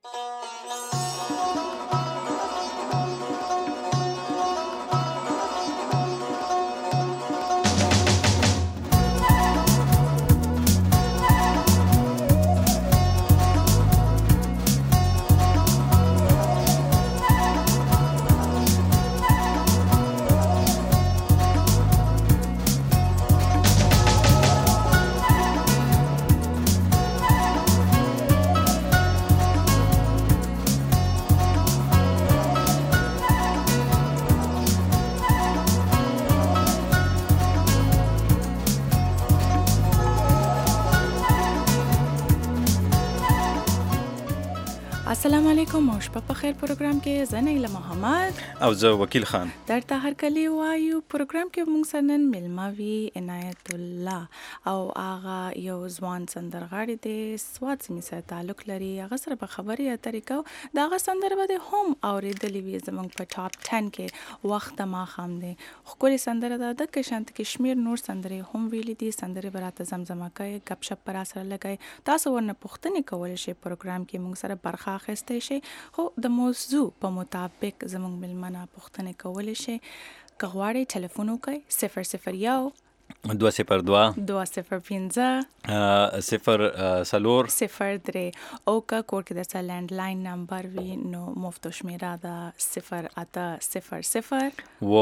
السلام علیکم او شپه په خیر پروګرام کې زه نیله محمد او زه وکیل خان درته هرکلی وایو. پروګرام کې موږ سره نن میلمه وي عنایت الله او هغه یو ځوان سندرغاړی دی، سوات سیمې سره تعلق لري. هغه سره به خبرې اترې کوو. د هغه سندره به دې هم اورېدلې وي زموږ په ټاپ 10 کې وخت د ماښام دی. ښکلې سندره ده، دکه شانته کې شمېر نور سندرې هم ویلي دي. سندرې به راته زمزمه کوئ، ګپ شپ به راسره لګئ. تاسو ورنه پوښتنې کولی شئ پروګرام کې موږ سره برخه اخیستی شئ، خو د موضوع په مطابق زموږ میلمنه پوښتنې کولی شئ. که غواړئ ټلیفون وکړئ 001 202 205 0 03 او که کور کې درته لینډلاین نمبر وي نو مفت شمیره ده 0800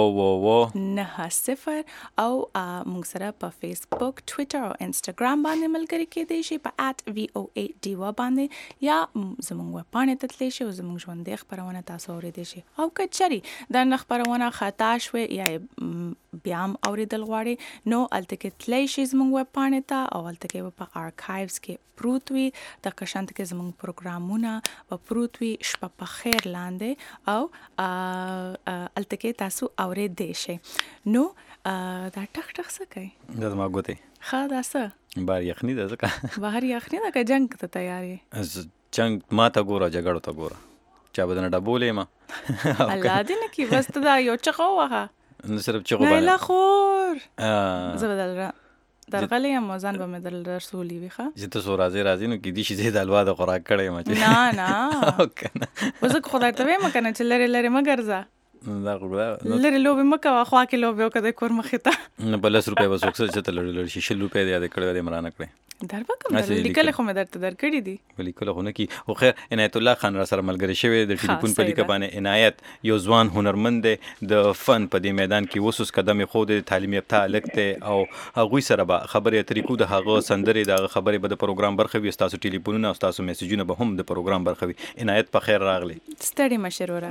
90 او موږ سره په فیسبوک، ټویټر او انسټاګرام باندې ملګري کېدی شي په @VOA ډیوا باندې، یا زموږ ویب پاڼې ته تللی شي او زموږ ژوندۍ خپرونه تاسو اورېدی شي. او که چېرې دا خپرونه خطا شوې یا بیا هم اورېدل غواړئ نو هلته کې تللی شي زموږ ویب پاڼې ته او هلته کې به په آرکایوز کې پروت وي. دغه شانته کې زموږ پروګرامونه به پروت وي شپه په خیر لاندې او هلته کې تاسو اورېدی شئ. نو دا ټک ټک څه کوي؟ دا زما ګوتې ښه دا څه بهر یخني ده ځکه بهر یخني ده که جنګ ته تیار یې؟ جنګ ما ته ګوره، جګړو ته ګوره، چا به درنه ډبولې ما الله دې نه کړي. بس ته دا یو چغه ووهه نو صرف چغو نیله باندې خور زه به درغلی یم او ځان به مې در رسولي وي. ښه چې ته څو راځې نو کېدای شي زه د الوا د خوراک کړی یم چې نه اوس که خدای ته وایم که نه چې لرې لرې مه ګرځه، دا خو لرې لوبې مه کوه، خوا کې لوبې وکړه د کور مخې ته. نه په 10 روپۍ به څوک څه چې ته لړ شي 100 روپۍ دې یاد کړی دې مرانه کړی در به کوم لیکلې خو مې درته درکړي دي لیکل خو نه کی. خو خیر عنایت الله خان را سره ملګری شوی د ټلیفون په لیکه باندې. عنایت یو ځوان هنرمند دی د فن په دې میدان کې وسوس قدم خو د تعلیم یافته هلک دی او هغوی سره به خبرې اترې کوو. د هغه سندرې د خبرې به د پروګرام برخه وي، ستاسو ټلیفونونه او ستاسو میسجونه به هم د پروګرام برخه وي. عنایت په خیر راغلی. ستړي مشر وره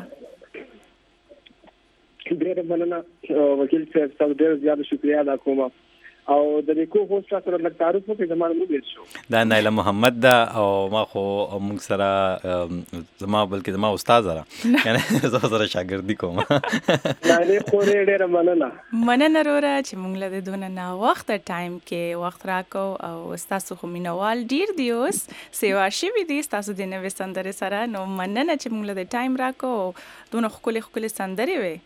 ډېر مننه وکیل صاحب، تاسو ډېر زیات شکریا ادا کوم. او د نیکو هوست سره لږ تعارف وکړئ. زما نوم ډېر شو دا نایله محمد ده او ما خو موږ سره زما بلکې زما استاد را یعنی زه سره شاګردي کوم. نه خورې ډېر مننه وروره چې موږ له دونه نه وخت ټایم کې وخت راکو او ستاسو خو مینوال ډېر دی اوس سیوا شوي دي ستاسو د نوې سندرې سره. نو مننه چې موږ له ټایم راکو دونه ښکلې سندرې وي.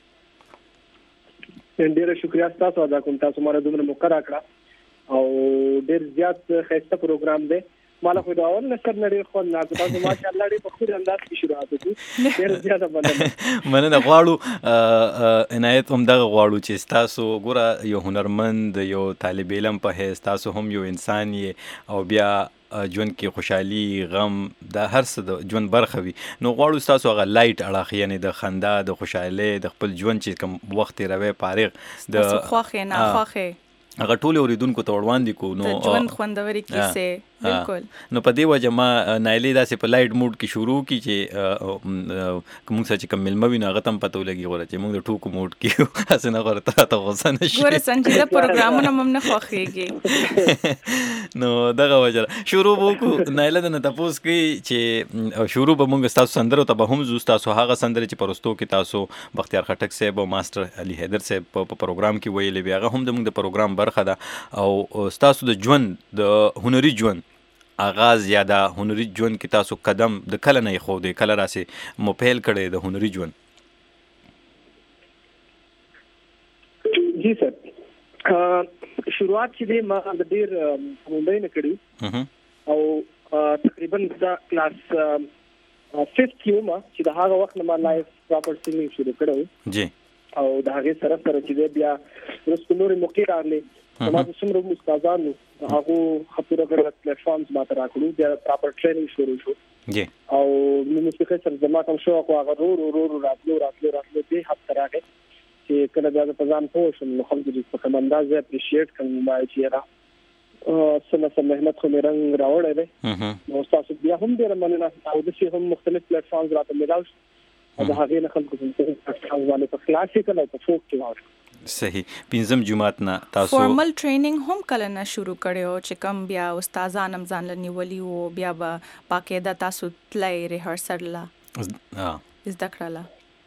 ډېر شکریا تاسو ادا کوم، تاسو ماره دومره موقع راکړه او ډېر زیات ښایسته پروګرام دی. مالا خو دا اول نشر نړۍ خو نه تاسو ماشاءالله ډېر په خوري انداز کې شروعات وکړو. ډېر زیات مننه غواړو عنایت هم دغه غواړو چې تاسو ګوره یو هنرمند یو طالب علم په حیث تاسو هم یو انسان یې او بیا ژوند کې خوشحالي غم د هر څه د ژوند برخه وي. نو غواړو تاسو هغه لایټ اړخ یعنی د خندا د خوشحالۍ د خپل ژوند چې کوم وخت تیروي فارغ د خوښې نه خوښې هغه ټول اوریدونکو ته وړاندې کو. نو ژوند خوندوري کیسې بالکل نو په دې وجه ما نایلې داسې په لایټ موډ کې شروع کی چې کوم څه چې کوم ملمه وي نو هغه تم پته ولګي غوړه چې موږ د ټوکو موډ کې هسه نه غوړه ته غوسه نشي ګوره سنجیده پروګرامونه هم نه خوښيږي. نو دغه وجه شروع وکړو. نایله نه تاسو کې چې شروع به موږ تاسو سندرو ته به هم زو تاسو هغه سندرې چې پرستو کې تاسو بختیار خټک صاحب او ماستر علي حیدر صاحب په پروګرام کې ویلې بیا هغه هم د موږ د پروګرام برخه ده او تاسو د ژوند د هنري ژوند آغاز یا د هنري ژوند کې تاسو قدم د کله نه خو د کله راسي موپیل کړي د هنري ژوند؟ جی سر شروعات چې ما د ډیر ممبئی نه کړی او تقریبا دا کلاس 5th یوما چې د هغه وخت نه ما لایف پراپر سینګینګ شروع کړو جی او د هغه سره چې بیا رسو نور موقع راغلي ما د څومره استادانو هغه خپل غوړ پلیټ فارمز ما ته راکړو بیا پراپر ټریننګ شروع شو جی او موسیقي سره زما کوم شو او هغه ورو راتلو به هفته راغی چې کله دا په ځان پوه شم نو خلک دې په کوم انداز اپریشیټ کوي ما چې را سمه مهنت خو مې رنګ راوړی دی نو تاسو بیا هم ډېر مننه او د شي هم مختلف پلیټ فارمز راته ملاو او د هغې نه خلکو څنګه باندې په کلاسیکل او په فوک کې واوري صحیح پنځم جماعت نه تاسو فارمل ټریننګ هم کله نه شروع کړو چې کم بیا استادان هم ځان لنیولي او بیا به باقاعده تاسو تلای ریهرسل لا زده کړله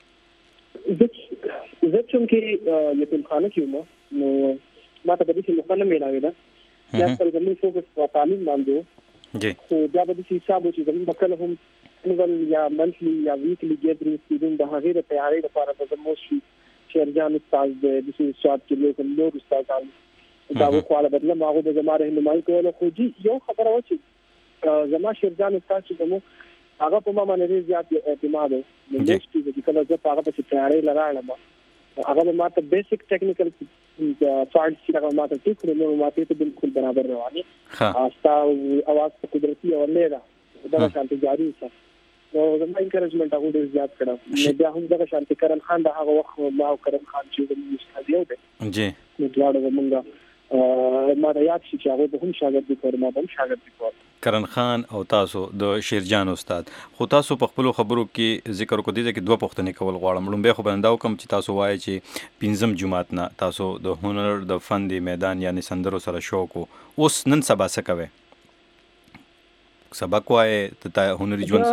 زه چې یتیم خانه کې نو ما ته د دې مخانه ملاوي ده یا څنګه فوکس په تعلیم باندې جی خو بیا به د حساب چې زموږ کله هم نوول یا منثلی یا ویکلی ګیدرینګ سټوډنټ د هغې د تیاری لپاره د موسی شیرجان استاد د دې سواد کې له نور استادان دا وکواله بدله ماغه د زماره رهنمایي کوله خو جی یو خبره و چې زما شیرجان استاد چې موږ هغه په ما باندې زیات اعتماد نو چې کله زه هغه په تیاری لراړم هغه ماته بیسیک ټیکنیکل فارډ چې هغه ماته ټیکو نو ماته ته بالکل برابر رواني استا اواز په قدرتي او لیدا دا شانتي جاری وسه نو زما انکریجمنت هغه ډیر زیات کړو نو بیا هم دا شانتي کرن خان دا هغه وخت ما کرن خان چې د استاد یو دی جی نو دواړه موږ ما دا یاد شي چې هغه هم شاګرد کړ ما هم شاګرد کړ کرن خان او تاسو د شیرجان استاد خو تاسو په خپل خبرو کې ذکر کو دي چې دوه پوښتنې کول غواړم لومبه خو بنداو کوم چې تاسو وایي چې پنځم جماعت نه تاسو د هنر د فن دی میدان یعنی سندرو سره شوق اوس نن سبا څه کوي سبق وایي ته هنري ژوند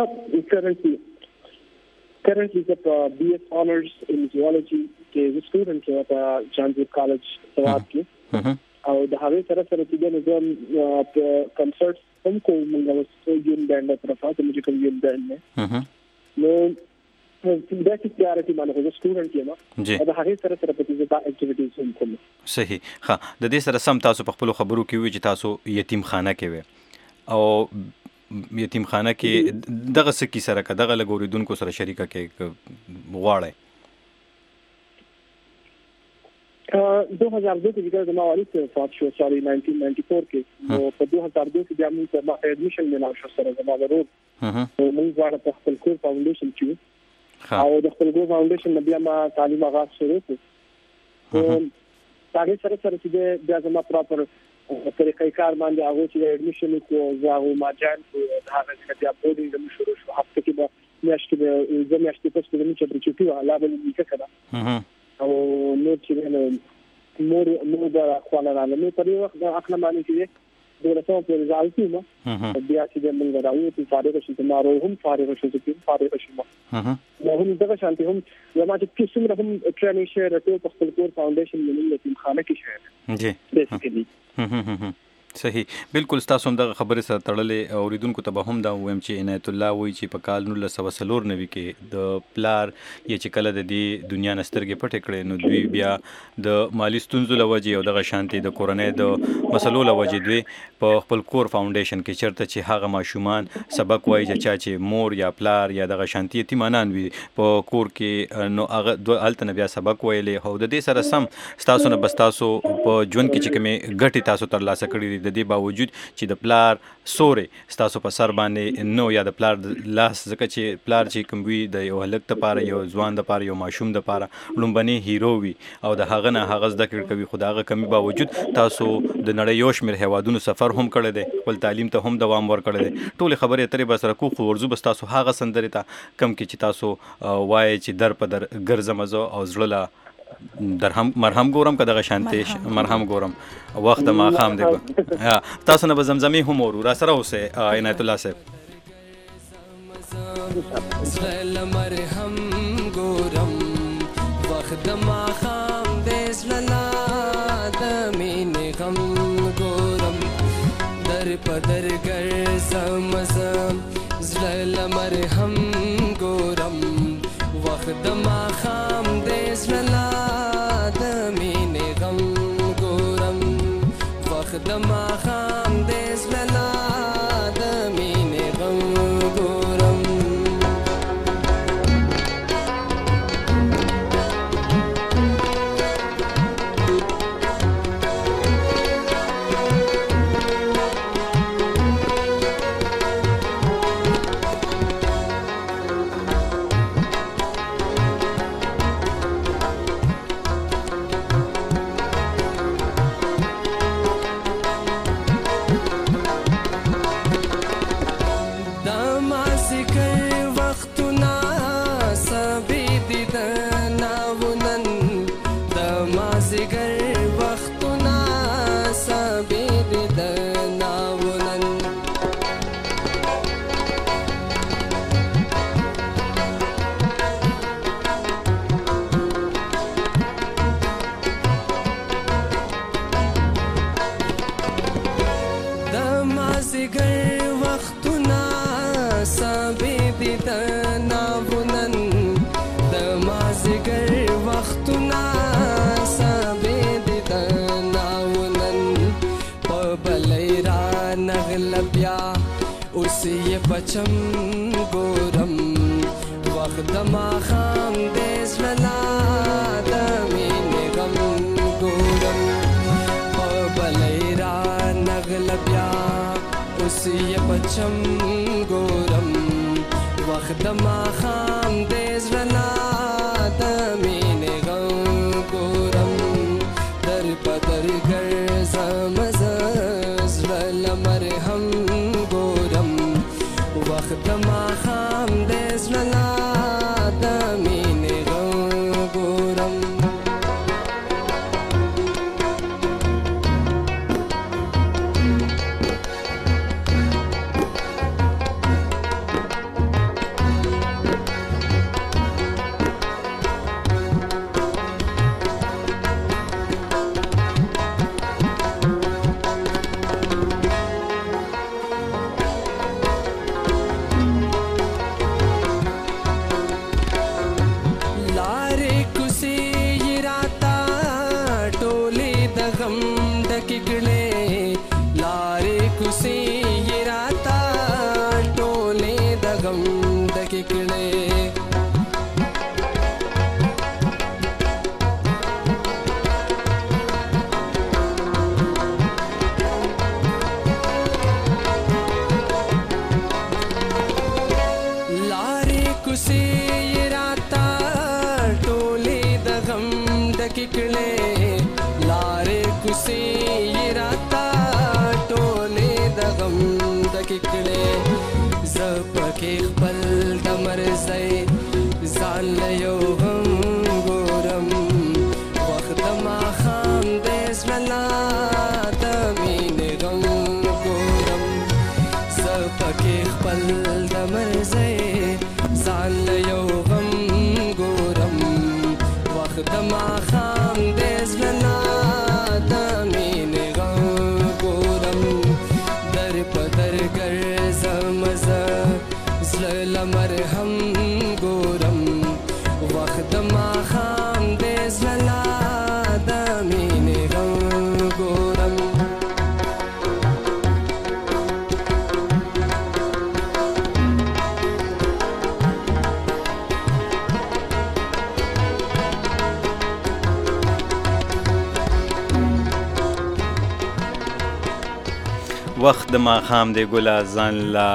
currently the BS honors in zoology کې student at Janjit College سواد کې او د هغه سره چې د نظام کنسرټ هم کوم موږ یون بانډ طرفه د میوزیکل یون بانډ نه نو دا چې تیارتي باندې د سټوډنټ یم دا هغه سره په دې اکټیویټیز هم کوم صحیح ها د دې سره سم تاسو په خپل خبرو کې وی چې تاسو یتیم خانه کې وي او یتیم خانه کې دغه سکی سره دغه لګوریدونکو سره شریکه کې غواړي 2002 کې د موالید فات شو 1994 کې نو په 2002 کې بیا موږ ته اډمیشن ملاو شو سره زما ضرور موږ غواړو په خپل کور فاونډیشن کې او د خپل کور فاونډیشن بیا ما تعلیم آغاز شروع کړ هغه سره چې بیا زما پراپر طریقې کار باندې هغه چې اډمیشن کو زاغو ما جان کو هغه چې بیا بورډینګ هم شروع شو هفته کې به میاشتې پس په دې چې چټي ولا بل کړه او نو چې نو دا خواله راغله په دې وخت د خپل باندې چې دغه په رضایت نو بیا چې موږ راوي په فارغ شو ته مارو هم فارغ شو چې فارغ شو نو هم دغه شانتي هم زما چې کیسه هم ټریننګ شیر ته په خپل کور فاونډیشن باندې یتیم خانه کې شیر جی بیسیکلی صحیح بالکل تاسو هم دغه خبره سره تړلې اوریدونکو ته به هم دا وایم چې عنایت الله وایي چې په کال 1994 کې د پلار یا چې کله د دې دنیا نسترګې پټې کړې نو دوی بیا د مالی ستونزو لوجې او دغه شانتي د کورنۍ د مسلو لوجې دوی په خپل کور فاونډیشن کې چرته چې هغه ماشومان سبق وایي چې مور یا پلار یا دغه شانتي یتیمانان وي په کور کې نو هغه هلته بیا سبق ویلې او د دې سره سم تاسو نه بس تاسو په ژوند کې چې کومې ګټې تاسو ترلاسه کړې د دې باوجود چې د پلار سورې تاسو په سر باندې نو یا د پلار لاس ځکه چې پلار چې کوم وي د یو هلک لپاره یو ځوان لپاره یو ماشوم لپاره لومبني هیرو وي او د هغه نه هغه زده کړې کوي خو د هغه کمی باوجود تاسو د نړۍ یو شمېر هیوادونو سفر هم کړی دی خپل تعلیم ته هم دوام ورکړی دی ټولې خبرې اترې به سره کوو خو ورځو بس تاسو هغه سندرې ته کم کې چې تاسو وایي چې در په در ګرځم زه او زړه لا مرهم ګورم که دغه شانتي مرهم ګورم وخت ما خام دی تاسو نه به زمزمې هم ورو را سره اوسئ عنایت الله صاحب مرهم ګورم وخت ما خام دی زړه د مینې غم ګورم در په در ګرځم زړه مرهم ګورم وخت ما خام دی زړه د ما خام دې زړه د مینې غم ګورم اوس یې پچم ګورم وخت د ماښام دی زړه لا د مینې غم ګورم په بلۍ را نغله بیا اوس یې پچم ګورم وخت د ماښام دی زړه لا د مینې غم ګورم در په در ګرځم زه زړه له مرهم ګورم وخت د ماښام دی زړه لا د مینې غم ګورم وخت د ماښام دی ګله ځان لا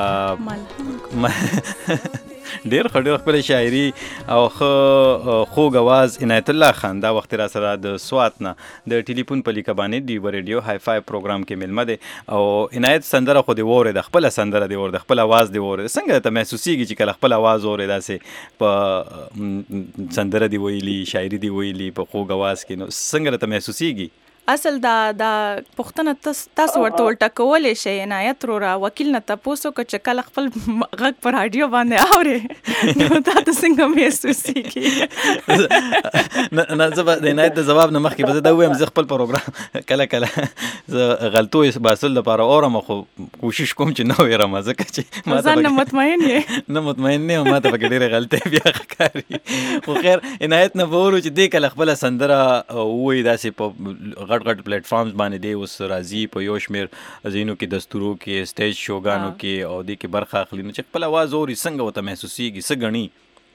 ډېر خپله شاعري او خوږ اواز عنایت الله خان دا وخت را سره د سوات نه د ټلیفون په لیکه باندې د ریډیو های فای پروګرام کې ملمه دی او عنایت سندره خو دې واورېده خپله سندره دې واورېده خپل اواز دې واورېده څنګه ته محسوسېږي چې کله خپل اواز واورې داسې په سندره دې ویلي شاعري دې ویلي په خوږ اواز کې نو څنګه ته محسوسېږي اصل دا پښتنه تاسو ورته ولټه کولې شي عنایت را وکیل نه تاسو که چې کله خپل غږ پر رادیو باندې اوري نو تاسو څنګه محسوسېږي نه زه د عنایت د جواب نه مخکې به دا وایم زه خپل پروګرام کله زه غلطو باسل لپاره اورم خو کوشش کوم چې نه ویرم ځکه چې ما ځان نه مطمئن یې نه مطمئن نه ما ته پکې ډېرې غلطۍ بیا ښکاري خو خیر عنایت نه به وورو چې دې کله خپله سندره ووایي داسې په غټ پلیټ فارمز باندې دی اوس راځي په یو شمېر ځینو کې دستورو کې سټیج شوګانو کې او دې کې برخه اخلي نو چې خپل اواز اوري څنګه ورته محسوسېږي څه ګڼي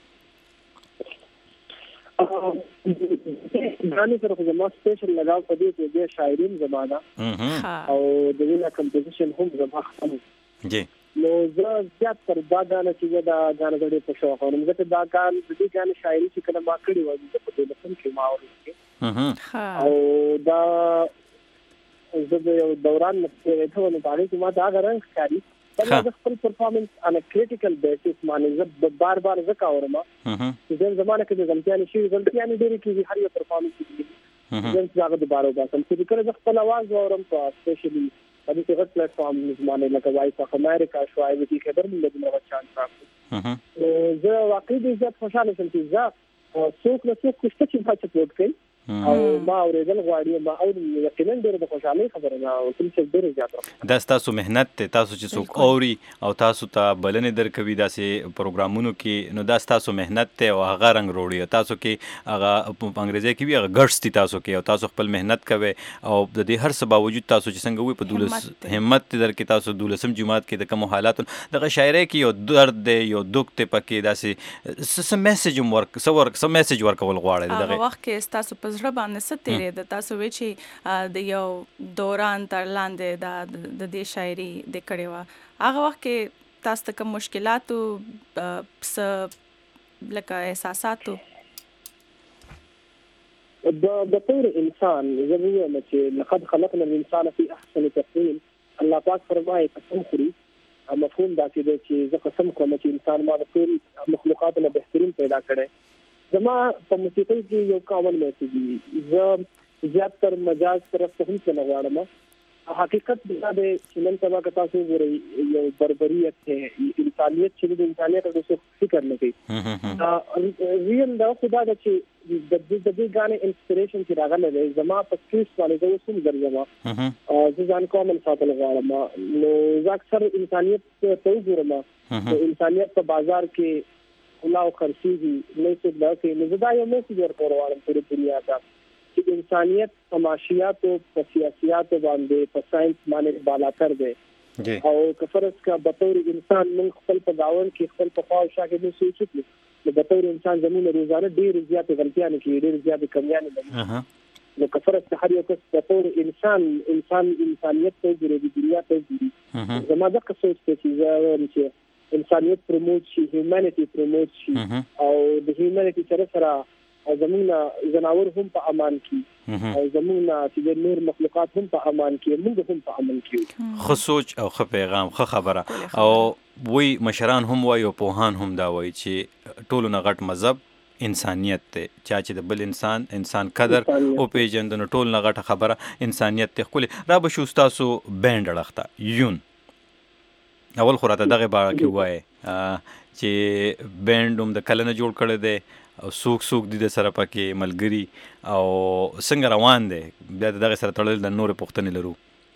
غانې سره خو زما سپیشل لګاو په دې چې د شاعري زما ده او د وینا کمپوزیشن هم زما خپل جی نو زه زیات تر دا غانې چې دا غانې ډېر په شوق او زه دا غانې شاعري چې کله ما کړې و د په ټلیفون کې ما اورېدې او دا زه د یو دوران نه ته نو باندې چې ما دا غرنګ ښکاري دا خپل پرفارمنس ان ا کریټیکل بیسس باندې زه بار زکه اورم چې د زمانه کې د غلطیانې ډېرې کېږي هر یو پرفارمنس کې زه هغه دوباره وباسم چې کله زه خپل اواز اورم په سپیشلی په دې غټ پلیټ فارم باندې لکه وایس اف امریکا شو آی وی ټي خبر مې د نو چانس راکړ زه واقعي زه خوشاله شم چې زه څوک له څوک چې ما سپورټ کوي او ما اوریدل غواړي ما او یقینا ډېر د خوشحالۍ خبره ده او ټول څه ډېر زیات دا تاسو مهنت ته تاسو چې څوک اوري او تاسو ته بلنې درکوي داسې پروګرامونو کې نو دا تاسو مهنت ته او هغه رنګ وروړي تاسو کې هغه په انګریزي کې وی هغه ګټس دي تاسو کې او تاسو خپل مهنت کوي او د دې هر څه باوجود تاسو چې څنګه وي په دولس همت در کې تاسو دولسم جماعت کې د کوم حالات دغه شاعرۍ کې یو درد دی یو دوک ته پکې داسې سم میسج سم میسج ورکول غواړي دغه وخت کې تاسو په زړه باندې څه تیرې د تاسو وی چې د یو دوران تر لاندې د دې شاعري د کړي وا هغه وخت کې تاسو ته کوم مشکلاتو لکه احساساتو بطور انسان زموږ چې لقد خلقنا الانسان في احسن تقويم الله پاک فرمایي قسم خوري مفهوم دا چې زه قسم کوم چې انسان ما د ټول مخلوقاتو نه بهترین پیدا کړی زما په موسیقۍ کې یو کامن میسج دی زه زیاتره مجاز طرف ته هم څه نه غواړم حقیقت دا دی چې نن سبا که تاسو وګورئ یو بربریت ته انسانیت چې د انسانیت د څه فکر نه کوي ریل دا خدا دا چې د دې غانې انسپریشن چې راغله دی زما په کیس باندې د وسوم ګرځما زه ځان کوم ساتل غواړم نو زه اکثر انسانیت ته وګورم انسانیت په بازار کې خلا او خرڅيږي نو څه دا کې نو دا یو میسج ورکوم ټول دنیا ته چې انسانیت په معاشيات او په سیاسيات باندې په ساينس باندې بالاتر دی او کفرس کا بطور انسان من خپل په گاون کې خپل په خواو شاګه نو سوچو نو بطور انسان زموږ روزانه ډېر زیات غلطیاں کوي ډېر زیات کمیاں دي نو کفرس هر یو کس بطور انسانیت ته ګوري د دنیا ته ګوري زما د سوچ ته چې انسانیت پروموټ شي هیومانيټي پروموټ شي او د هیومانيټي سره زموږ زناور هم په امان کې او زموږ چې نور مخلوقات هم په امان کې موږ هم په امان کې خو سوچ او خو پیغام خو خبره او وی مشران هم وایي او پوهان هم دا وایي چې ټولو نه غټ مذهب انسانیت ته چا چې د بل انسان قدر او پیژندنه ټول نه غټه خبره انسانیت ته خپل را به شو تاسو بند لغته یون اول خو راته دغه باره کې وایي چې بند هم د کلنه جوړ کړی دی او سوک دي د سره پکې ملګری او څنګه روان دي بیا دغه سره تړل د نور پښتنې لرو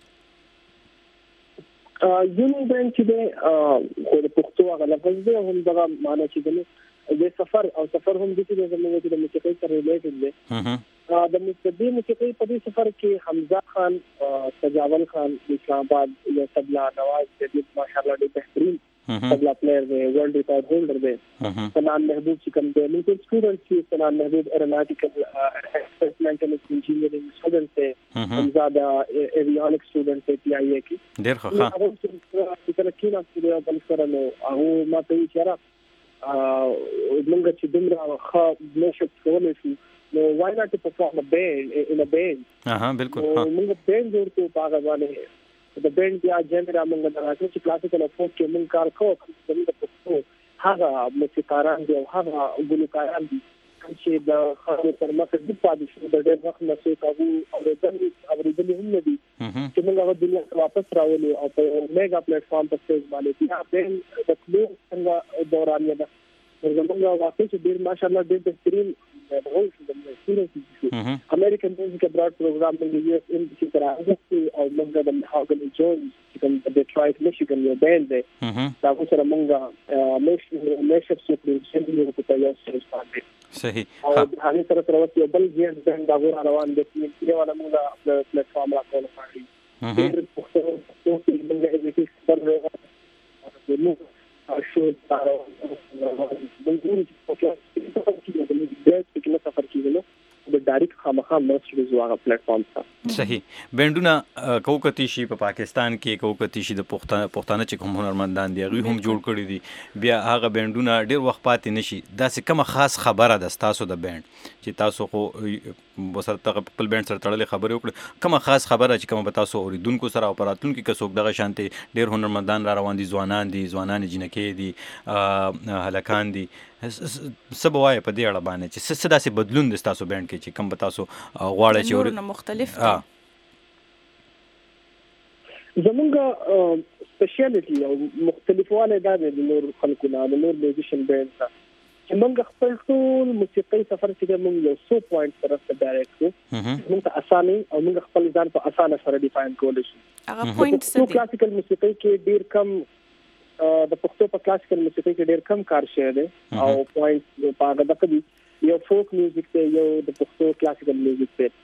یونی بینک چې د پښتو هغه لفظ دی هم دغه معنی چې د سفر هم د دې زموږ د موسیقۍ سره ریلیټډ دی د موسیقۍ په دې سفر کې حمزه خان سجاول خان د اسلام آباد یو تبلا نواز د ماشاءالله ډېر بهترین تبلا پلیئر دی ورلد ریکارډ هولډر دی سنان محبوب چې کوم دی موږ سټوډنټ چې سنان محبوب ایروناټیکل ایکسپریمنټل انجینیرینګ سټوډنټ دی حمزه د ایویونیک سټوډنټ دی پی آی اي کې ډېر ښه چې کله کې ناست دی بل سره نو هغه ما ته اشاره موږ چې دومره ښه میشپ کولی شو نو وای ناټ پرفارم ان ا بینډ بالکل موږ بینډ جوړ کړو په هغه باندې د بینډ بیا جنرا موږ د راځو چې کلاسیکل فوک کې موږ کار کوو د پښتو هغه موسیقاران دي او هغه ګلوکاران دي چې د خاطر تر مخه د پاتې شو د ډېر وخت نه څه کاوه اوریدل هم نه دي چې موږ هغه دنیا ته واپس راولو او په میگا پلیټ فارم په سټیج باندې بیا بینډ د کلو څنګه دوران یې ده زموږ واقعي چې ډېر ماشاءالله ډېر بهترین رول شو د سټوډنټ امریکن میوزیک ابراډ پروګرام د یو اس ام چې راځي او موږ د هاګل جونز چې کوم د ډیټرایټ میشیګن یو بینډ دی دا سره موږ میشپ سټوډنټ چې په یو سټیج باندې صحیح او هغه سره یو بل جیل بینډ دا غوړ روان دي چې یو نه موږ خپل پلیټ فارم راکول غواړي ډېر پښتو موږ د دې څخه نو شو تاسو د دې په سفر کې د ډایرکټ خامخا مرسته زوغه پلیټ فارم ته صحیح بندونه کوکتی شي په پاکستان کې کوکتی شي د پښتانه چې کوم هنرمندان دي هغه هم جوړ کړی دي بیا هغه بندونه ډیر وخت پاتې نشي دا څه کومه خاص خبره ده تاسو د بند چې تاسو خو وسره خپل بند سره تړلې خبرې وکړه کومه خاص خبره چې کومه تاسو اوریدونکو سره او پراتونکو کې څوک دغه شانتي ډیر هنرمندان را روان دي ځوانان جنکې دي هلکان دي سبوای په دې اړه باندې چې څه داسې بدلون د تاسو بند کې چې کوم به تاسو غواړئ چې نور مختلف زمونږ سپیشلیټي او مختلفواله دا د نور خلکو نه د نور میوزیشن بند چې موږ خپل ټول موسیقي سفر چې موږ یو څو پوینټ سره ډایرکټ کوو موږ ته اسانه او موږ خپل ځان په اسانه سره ډیفاین کولی شو. هغه پوینټ څه دي؟ کلاسیکل موسیقي کې ډیر کم د پښتو په کلاسیکل موسیقي کې ډیر کم کار شوی دی او پوینټ په هغه دغه یو فوک میوزیک دی یو د پښتو کلاسیکل میوزیک دی.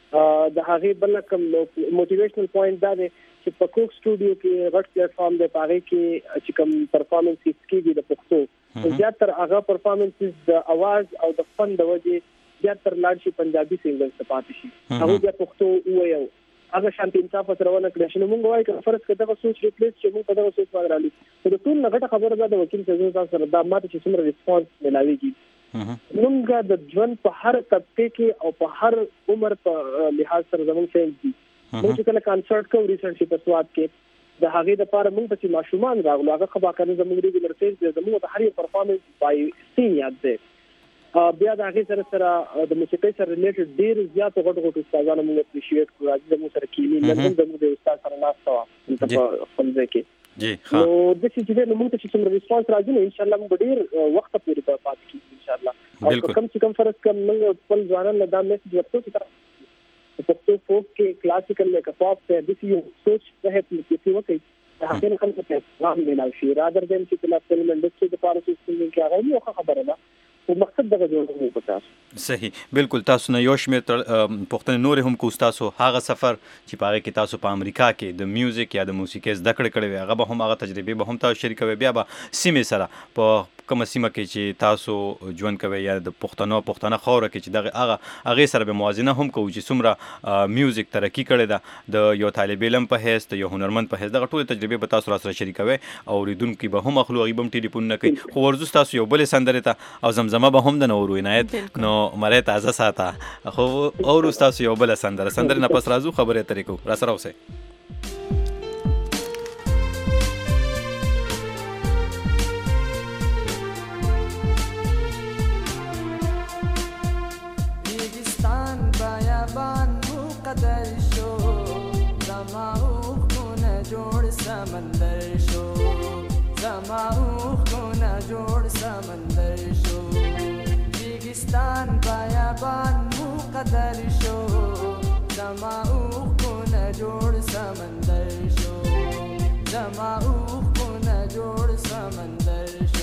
د هغه بل کوم موټیویشنل پوینټ دا دی چې په کوک سټوډیو کې غټ پلیټ فارم دی پاره کې چې کوم پرفارمنس کیږي د پښتو زیاتره هغه پرفارمنسز د اواز او د فن د وجه زیاتره لاړ شي پنجابي سنگل ته پاتې شي هغه د پښتو وایو هغه شانتي انصاف سره ونه کړی شنو موږ وایو چې فرض کړه دا سوچ ریپلیس چې موږ په دا سوچ باندې رالي نو ټول نغټه خبره ده د وکیل څخه سره دا ماته چې څومره ریسپانس ملاويږي موږ د ژوند په هر طبقه کې او په هر عمر په لحاظ سره زموږ څخه دي موږ کله کانسرت کوو ریسنټلی په سواد کې د هغه د لپاره موږ چې ماشومان راغلو هغه خبره کوي زموږ ریګولر فیس د زموږ د هر یو پرفارمنس بای سین یاد ده بیا د هغه سره د موسیقي سره ریلیټډ ډیر زیات غټ استادانو موږ اپریشیټ کړو راځي موږ سره کینی نن زموږ د استاد سره ناستو په خپل ځای کې جی ها نو د چې موږ ته څومره ریسپانس راځي ان شاء الله موږ ډیر وخت پورې په پات کې ان شاء الله او کم څه کم فرض کم موږ خپل ځوانان له دا میسج ورکړو چې پښتو فوک کې کلاسیکل لکه پاپ ته د یو سوچ په هڅه کې وکړي هغه نه کوم څه نام ملای شي رادر دین چې په فلم انډستری د پاره سیستم کې هغه یو خبره ده او مقصد دغه جوړول پکار صحیح بالکل تاسو نه یو شمیر پښتون نور هم کو تاسو هغه سفر چې پاره کې تاسو په امریکا کې د میوزیک یا د موسیقي زده کړې هغه به هم هغه تجربه به هم تاسو شریکوي بیا به سیمه سره په کومه سیمه کې چې تاسو ژوند کوي یا د پښتنه خوره کې چې هغه سره به موازنه هم کوي چې څومره میوزیک ترقی کړي ده د یو طالب علم په حیث د یو هنرمند په حیث دغه ټول تجربه به تاسو سره شریکوي او ریدونکو به هم اخلو غیبم ټلیفون نه کوي خو ورزو تاسو یو بل سندره ته او زمزمه به هم د نورو عنایت نو مړی تازه ساته خو او تاسو یو بل سندره نه پس راځو خبره طریقو را سره اوسه रेगिस्तान बयाबान मुकद्दर शो जमाऊ को न जोड़ समंदर शो जमाऊ को न जोड़ समंदर शो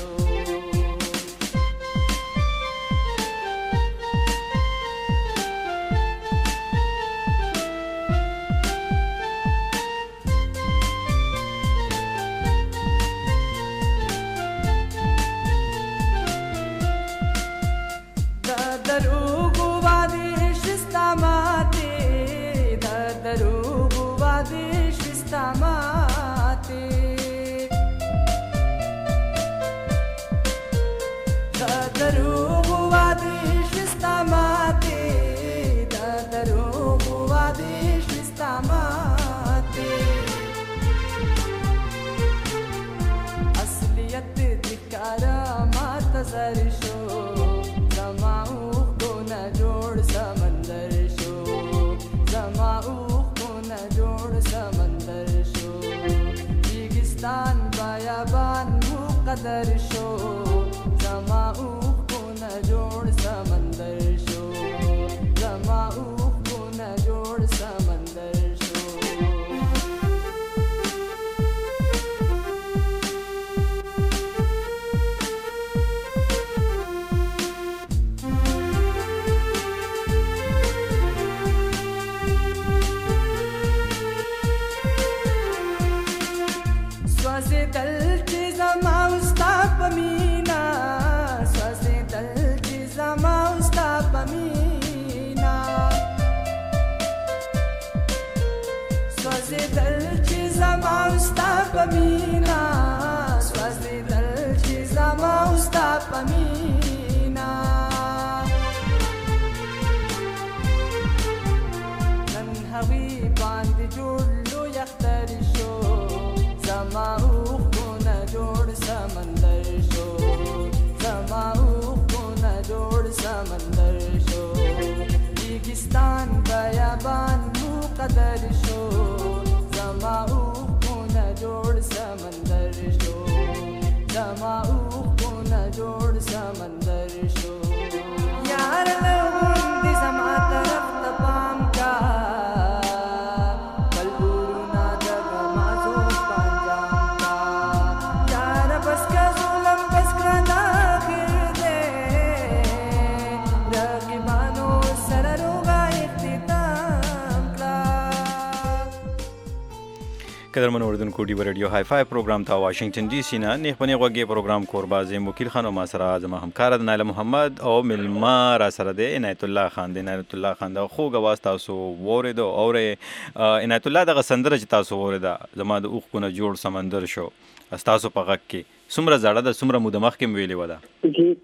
قدر شو زماؤ کو نہ جوڑ سمندر شو زماؤ کو نہ جوڑ سمندر شو سوازے دل Pamina, swaze dal ki zama usta pamina, swaze dal ki zama usta pamina, swaze dal ki zama usta pamina. Nan hawi band jodlo yakhtar sho, zama जोड़ समंदर शो जमाऊ को न जोड़ समंदर शो रेगिस्तान बयाबान मुकद्दर शो जमाऊ को न जोड़ समंदर शो जमाऊ को न जोड़ समंदर قدرمن اوردونکو ډي ریډیو های فای پروګرام ته واشنگټن ډي سي نه نیخ پنی غوږی پروګرام کورباز وکیل خان او ما سره زما همکار نایله محمد او ملما را سره دی عنایت الله خان دی. عنایت الله خان دا خو غواز تاسو وریدو اور عنایت الله دغه سندره چې تاسو وریدا زما د اوخ کو نه جوړ سمندر شو تاسو په غک کې سمره زړه د سمره مودمخ کې ویلې ودا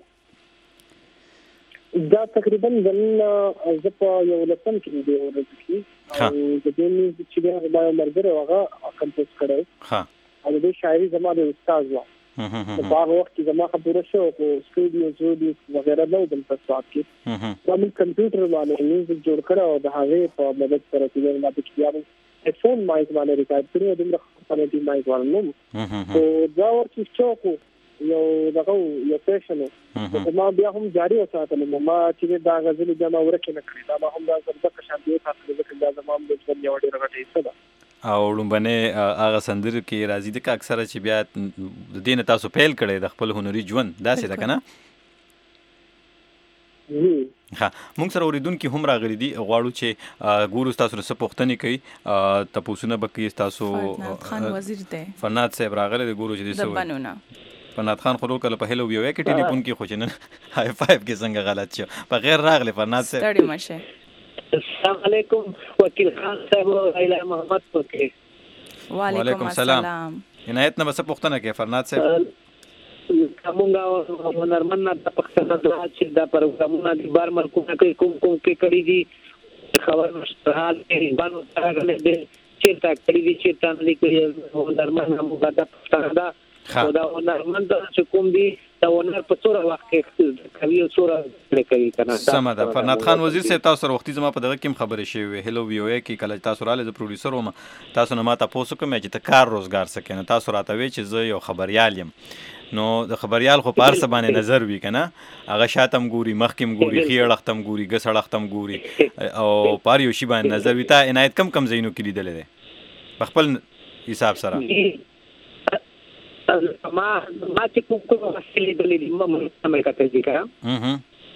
دا تقریبا د زپا یو لسم کې دی ورته او د دې چې دا مرګره هغه کمپوز کړو ها او د شاعري زموږ د استاد و په هغه وخت کې زما خبره شو او سټوډیو زودي وغیرہ نو د تاسو کې کوم کمپیوټر باندې میوزیک جوړ کړو د هغه په مدد سره چې ما د کیابو هډفون مایک باندې ریکارډ کړو د خپل مایک باندې او دا ورته چوکو یو دغه یو پیشن ما بیا هم جاری وساتل ما چې دا غزل جما ورکه نه کړی دا ما هم دا زړه شان دی تاسو د زمام د ژوند یو ډیر غټه حصہ ده او لومبنه هغه سندر کې راځي د اکثره چې بیا د دین تاسو پیل کړي د خپل هنري ژوند داسې ده کنه ها مونږ سره اوریدونکو هم راغلي دي غواړو چې ګورو تاسو سره پوښتنه کوي تاسو به کې تاسو خان وزیر دی فنات صاحب راغلي ګورو چې د بنونه فرنات خان خلو کله په هلو ویو کې ټلیفون کې خوشنه هاي فایو کې څنګه غلط شو په غیر راغله فرنات صاحب ستړي مشه. السلام علیکم وکیل خان صاحب او ایلا محمد پکې. وعلیکم السلام. عنایت نه بس پوښتنه کې فرنات صاحب کومه هنرمند د پښتنه د چې دا پروګرامونه د بار ملکونه کوم کې کړی دي خبر مشتحال کې باندې راغله دي چې تا کړی دي چې تا نه کوي هنرمند موږ د پښتنه دا او دا هنرمند چې کوم دي دا هنر په څوره وخت کې کوي او څوره کوي کنه سم ده. فرنات خان وزیر صاحب تاسو سره وختي زما په دغه کې خبرې شوی هلو ویو کې کله تاسو رااله د پروډوسر وم تاسو نه ما تاسو کوم چې ته کار روزګار سکه نه تاسو راته وی چې زه یو خبريال یم نو د خبريال خو پار سبانه نظر وی کنه هغه شاتم ګوري مخکم ګوري خېړختم ګوري ګسړختم ګوري او پار یو شی باندې نظر وی تا عنایت کم زینو کې لیدل دي په خپل حساب سره ما چې کوم وسیلې دلې ما کته دي کړه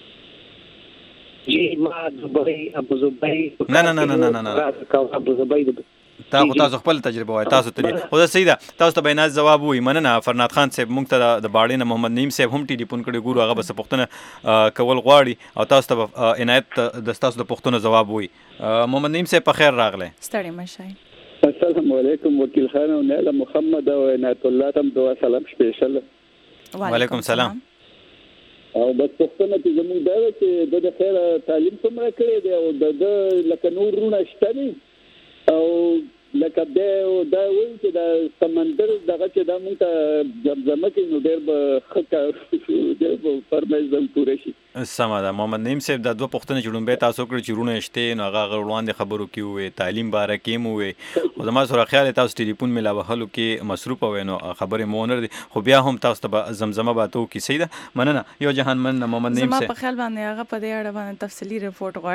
جی ما زبای ابو زبای نه ابو زبای تاسو خپل تجربه وای تاسو ته خو دا صحیح ده تاسو ته بینات جواب وای مننه فرنات خان صاحب مونږ ته د باړې نه محمد نعیم صاحب هم ټلیفون کړي ګورو هغه بس پښتنه کول غواړي او تاسو ته عنایت د تاسو د پښتنه جواب وای محمد نعیم صاحب په خیر راغله ستړي مشه. السلام علیکم وکیل خان او نایله محمد او عنایت الله تم دوا سلام سپیشل. وعلیکم السلام. او بس پښتنه چې زموږ دا چې د خیر تعلیم څومره کړی دی او د لکه نور رونه شته او لکه دا وایي چې د سمندر دغه چې دا موږ ته زمزمه کې نو ډېر به ښه ډېر به فرمایش زم پوره شي. سمه ده. محمد نعیم صاحب د دوه پوښتنې چې لومبی تاسو کړي چې رونه شته نو هغه وړاندې خبرو کې وې تعلیم باره کې مو وې خو زما سره خیال تاسو ټلیفون مې لا وهلو کې مصروف وې نو خبرې مو نه دي خو بیا هم تاسو ته زمزمه باتو کې صحیح ده مننه یو جهان من محمد نعیم صاحب زما په خیال باندې هغه په دې اړه باندې تفصیلی ریپورت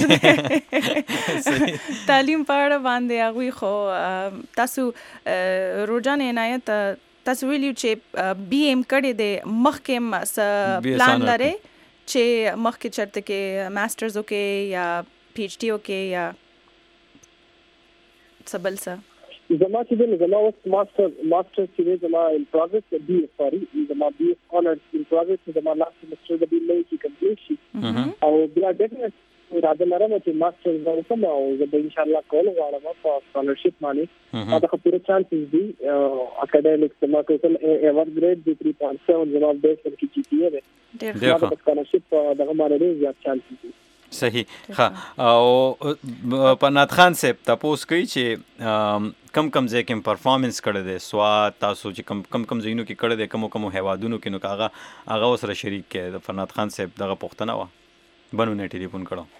غواړي تعلیم په اړه باندې هغه خو تاسو روزانه عنایت تاسو ویلو چې بی ایم کړی دی مخکې س پلان لري چې مخکې چرته کې ماسترز اوکې یا پی ایچ ډی اوکې یا سبل څه زما چې زما ماستر چې زما ان پروګرس بی زما بی اونرز ان پروګرس زما لاست سیمستر د بی لې کې کمپلیټ شي او بیا ډیفینټ راځه لرم چې ماستر زما کوم او زه ان شاء الله کول غواړم په سکالرشپ باندې دا خو پوره چانسز دي اکیډمیکس زما کوم ایور گریډ دی 3.7 زما بیس کې جی پی اے ده ډېر ښه سکالرشپ دغه باندې زیات چانسز دي. صحیح ها او فرنات خان صاحب تاسو کوي چې کم ځای کې پرفارمنس کړی دی سواد تاسو چې کم ځایونو کې کړی دی کوم هیوادونو کې نو هغه سره شریک کې د فرنات خان صاحب دغه پوښتنه و بنو نه ټلیفون کړو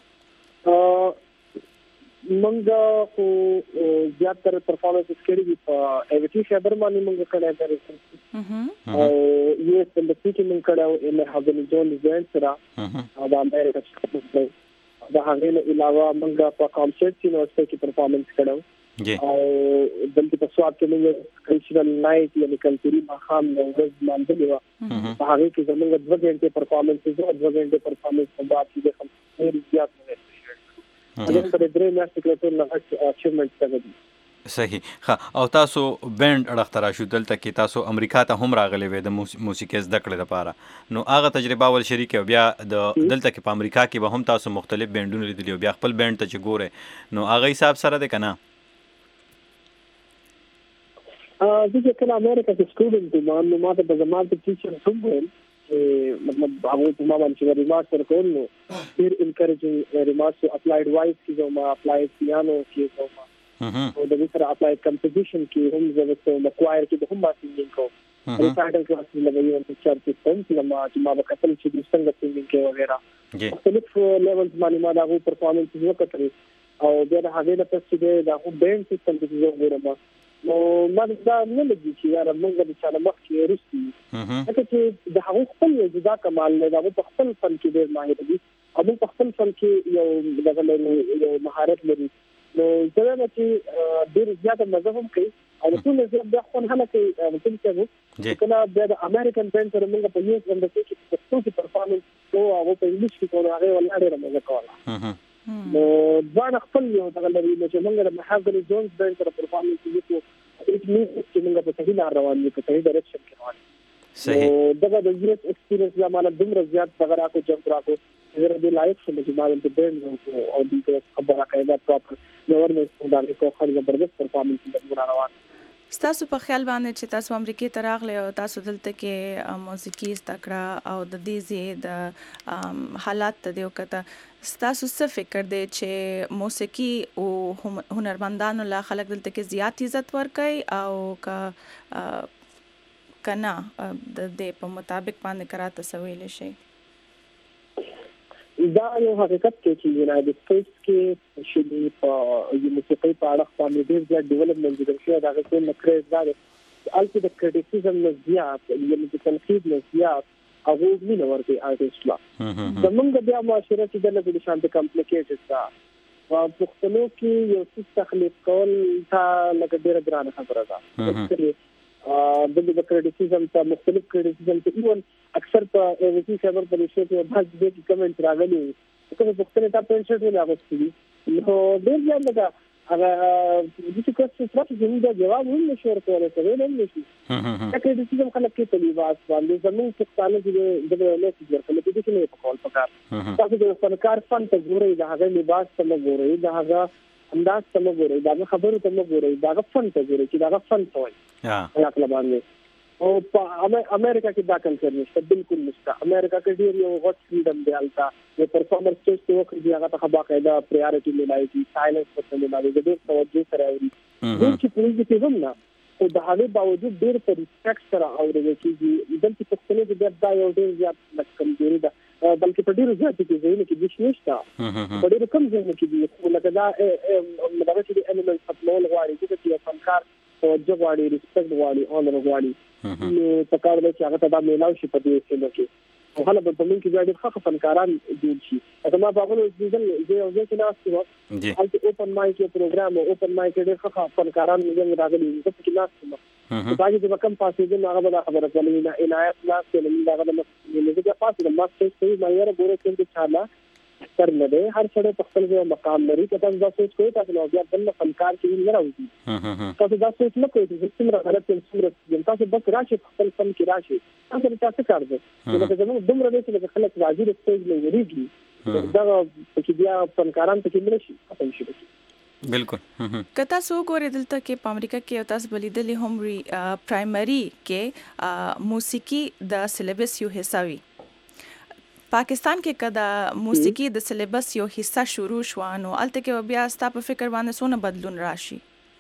منګه خو زیاتره پرفارمنس کړی دی په ایویټي خبر باندې منګه کړی دی او یو څه د پی کې من کړو ان هغه جون ایونت سره د امریکا څخه د هغه نه علاوه منګه په کانسرت یونیورسيټي کې پرفارمنس کړو او دلته په سواد کې موږ کلچرل نایټ یعنی کلتوري ماښام نو ورځ مانځلې و هغه کې زموږ 2 غنټې پرفارمنس و 2 غنټې پرفارمنس په بعد کې ډېر زیات نه دا په درې میاشتې کې ټول نه اچیومنټ څنګه دي صحیح. او تاسو بینډ اړخ راشو دلته کې تاسو امریکا ته هم راغلي وې د موسیقي زده کړې لپاره، نو هغه تجربه ول شریک او بیا د دلته کې په امریکا کې به هم تاسو مختلف بینډونه لیدلی او بیا خپل بینډ ته چې ګوره نو هغه حساب سره ده کنه؟ چې کله امریکا کې سټوډنټ یم نو ماته د زمانه د ټیچر هم ویل مطلب هغه په ما باندې ریمارکس ورکول نو ډیر انکریجینګ ریمارکس اپلایډ وایس کې ما اپلایډ پیانو کې او د دې سره اپلایډ کمپوزیشن کې هم زه مکوایر کې هم ما سینګینګ کوم ریسایټل کلاسز لګوي او چارټ سیستم چې ما وکتل چې د څنګه سینګینګ کې وغیرہ مختلف لیولز باندې ما دا غو پرفارمنس وکړل او بیا د هغه د پسې دا غو بینډ سیستم کې زه وګورم نو ما دا نه لګي چې یاره موږ د چا مخ کې رسېږي چې د هغه خپل جدا کمال نه دا په خپل فن کې ډېر ماهر دي او په خپل فن کې یو دغه یو مهارت لري نو زه نه چې ډېر زیات مزه هم کوي او ټول زه بیا خپل هله کې مثل چې کله بیا د امریکن بینډ سره موږ په یو څنګه کې پښتو کې پرفارمنس او هغه په انګلیش کې کوو هغه ولا ډېر مزه کوله نو ځان خپل یو دغه لري چې موږ د محاګل جونز بینډ سره پرفارمنس وکړو چې موږ په صحیح لار روان یو په صحیح ډایرکشن کې روان صحیح دغه د یوس ایکسپیرینس لا مال دومره زیات دغه راکو جمپ راکو زه د لایق شم چې ما د بینډ او د خبره قاعده پراپر نورمال دا کو خالي زبردست پرفارمنس د روان. ستاسو په خیال باندې چې تاسو امریکای ته راغلی او تاسو دلته کې موسیقي زده کړه او د دې زی د حالات ته دیو کته ستاسو څه فکر دی چې موسیقي او هنرمندانو لا خلک دلته کې زیات عزت ورکړي او کنا د دې په مطابق باندې کراته سویل شي؟ دا یو حقیقت کې چې یونایټډ سټیټس کې شې په موسیقي په اړه باندې ډېر زیات ډیولپمنٹ د شي دا غوښتل نکړي دا البته د کریټیسیزم نه زیات یعنی د تنقید نه زیات هغه مين ورته آرټیست لا زمونږ بیا معاشره چې د لږ شانته کمپلیکیټډ ده او په خپلو کې یو څه تخلیق کول تا لکه ډېر ګران خبره ده د کریټیسیزم ته مختلف کریټیسیزم ته ایون اکثر په ایویسی خبر په شی کې بعض دې کمنټ راغلي کومه پوښتنه تا پنځه ډول راغستې نو ډېر ځان لګا هغه د څه کوڅه ستاسو زموږ جواب هم نشور کولای څه نه نشي دا کریټیسیزم خلک کې تلیواس باندې زموږ څه تعالی دې د میسج ورکړل دې چې نه په کول پکار تاسو د فنکار فن ته ګورئ دا هغه لباس ته ګورئ دا هغه انداز ته ګورئ دا خبرو ته ګورئ دا فن ته ګورئ چې دا فن ته وایي یا کله باندې او په امریکا کې دا کلچر نشته بالکل نشته امریکا کې ډیر یو غوټ فریډم دی البته یو پرفارمر سټیج ته وکړي هغه ته باقاعده پریارټي ملایي سایلنس په ملایي د ډیر توجه سره اوري چې پولیس کې هم نه او د هغه باوجود ډیر په ریسپیکټ سره اوري چې دلته په خپل کې دا یو ډیر زیات کمزوري ده بلکې په ډیرو ځای کې ځینې کې د نشته په ډیرو کم ځای کې دي لکه دا مدغه چې انیمل خپلول غواړي چې یو فنکار توجه غواړي ریسپیکټ غواړي اونر غواړي نو په کار دی چې هغه ته دا میلاو شي په دې سیمه کې او هله په موږ کې ډېر ښه فنکاران جوړ شي اته ما په هغه ځل زه یو ځای کې ناست وم هلته اوپن مایک پروګرام اوپن مایک ډېر ښه فنکاران موږ راغلي زه پکې ناست وم په هغه د کم پاسې د هغه به خبره کولې نه عنایت ناست نه دا هغه د پاسې د ماسټر سي ما یې ګوره چې چاله تر نه ده هر څړې په خپل ځای مقام لري که تاسو دا سوچ کوئ تاسو نو بیا بل فنکار کې نه راوځي تاسو دا سوچ نه کوئ چې څومره غلط څومره تاسو بس راشي خپل فن کې راشي تاسو تاسو کار دی نو که زموږ دومره دې چې خلک راځي د سټیج نه وريږي دا چې بیا فنکاران ته کې مرشي ختم شي بالکل کتا سو ګورې دلته کې په امریکا کې تاسو بلیدلې هم پرایمري کې موسیقي د سلیبس یو حصہ وي پاکستان کې کدا موسیقي د سلیبس یو حصہ شروع شو نو الته کې بیا ستاسو په فکر باندې سونه بدلون راشي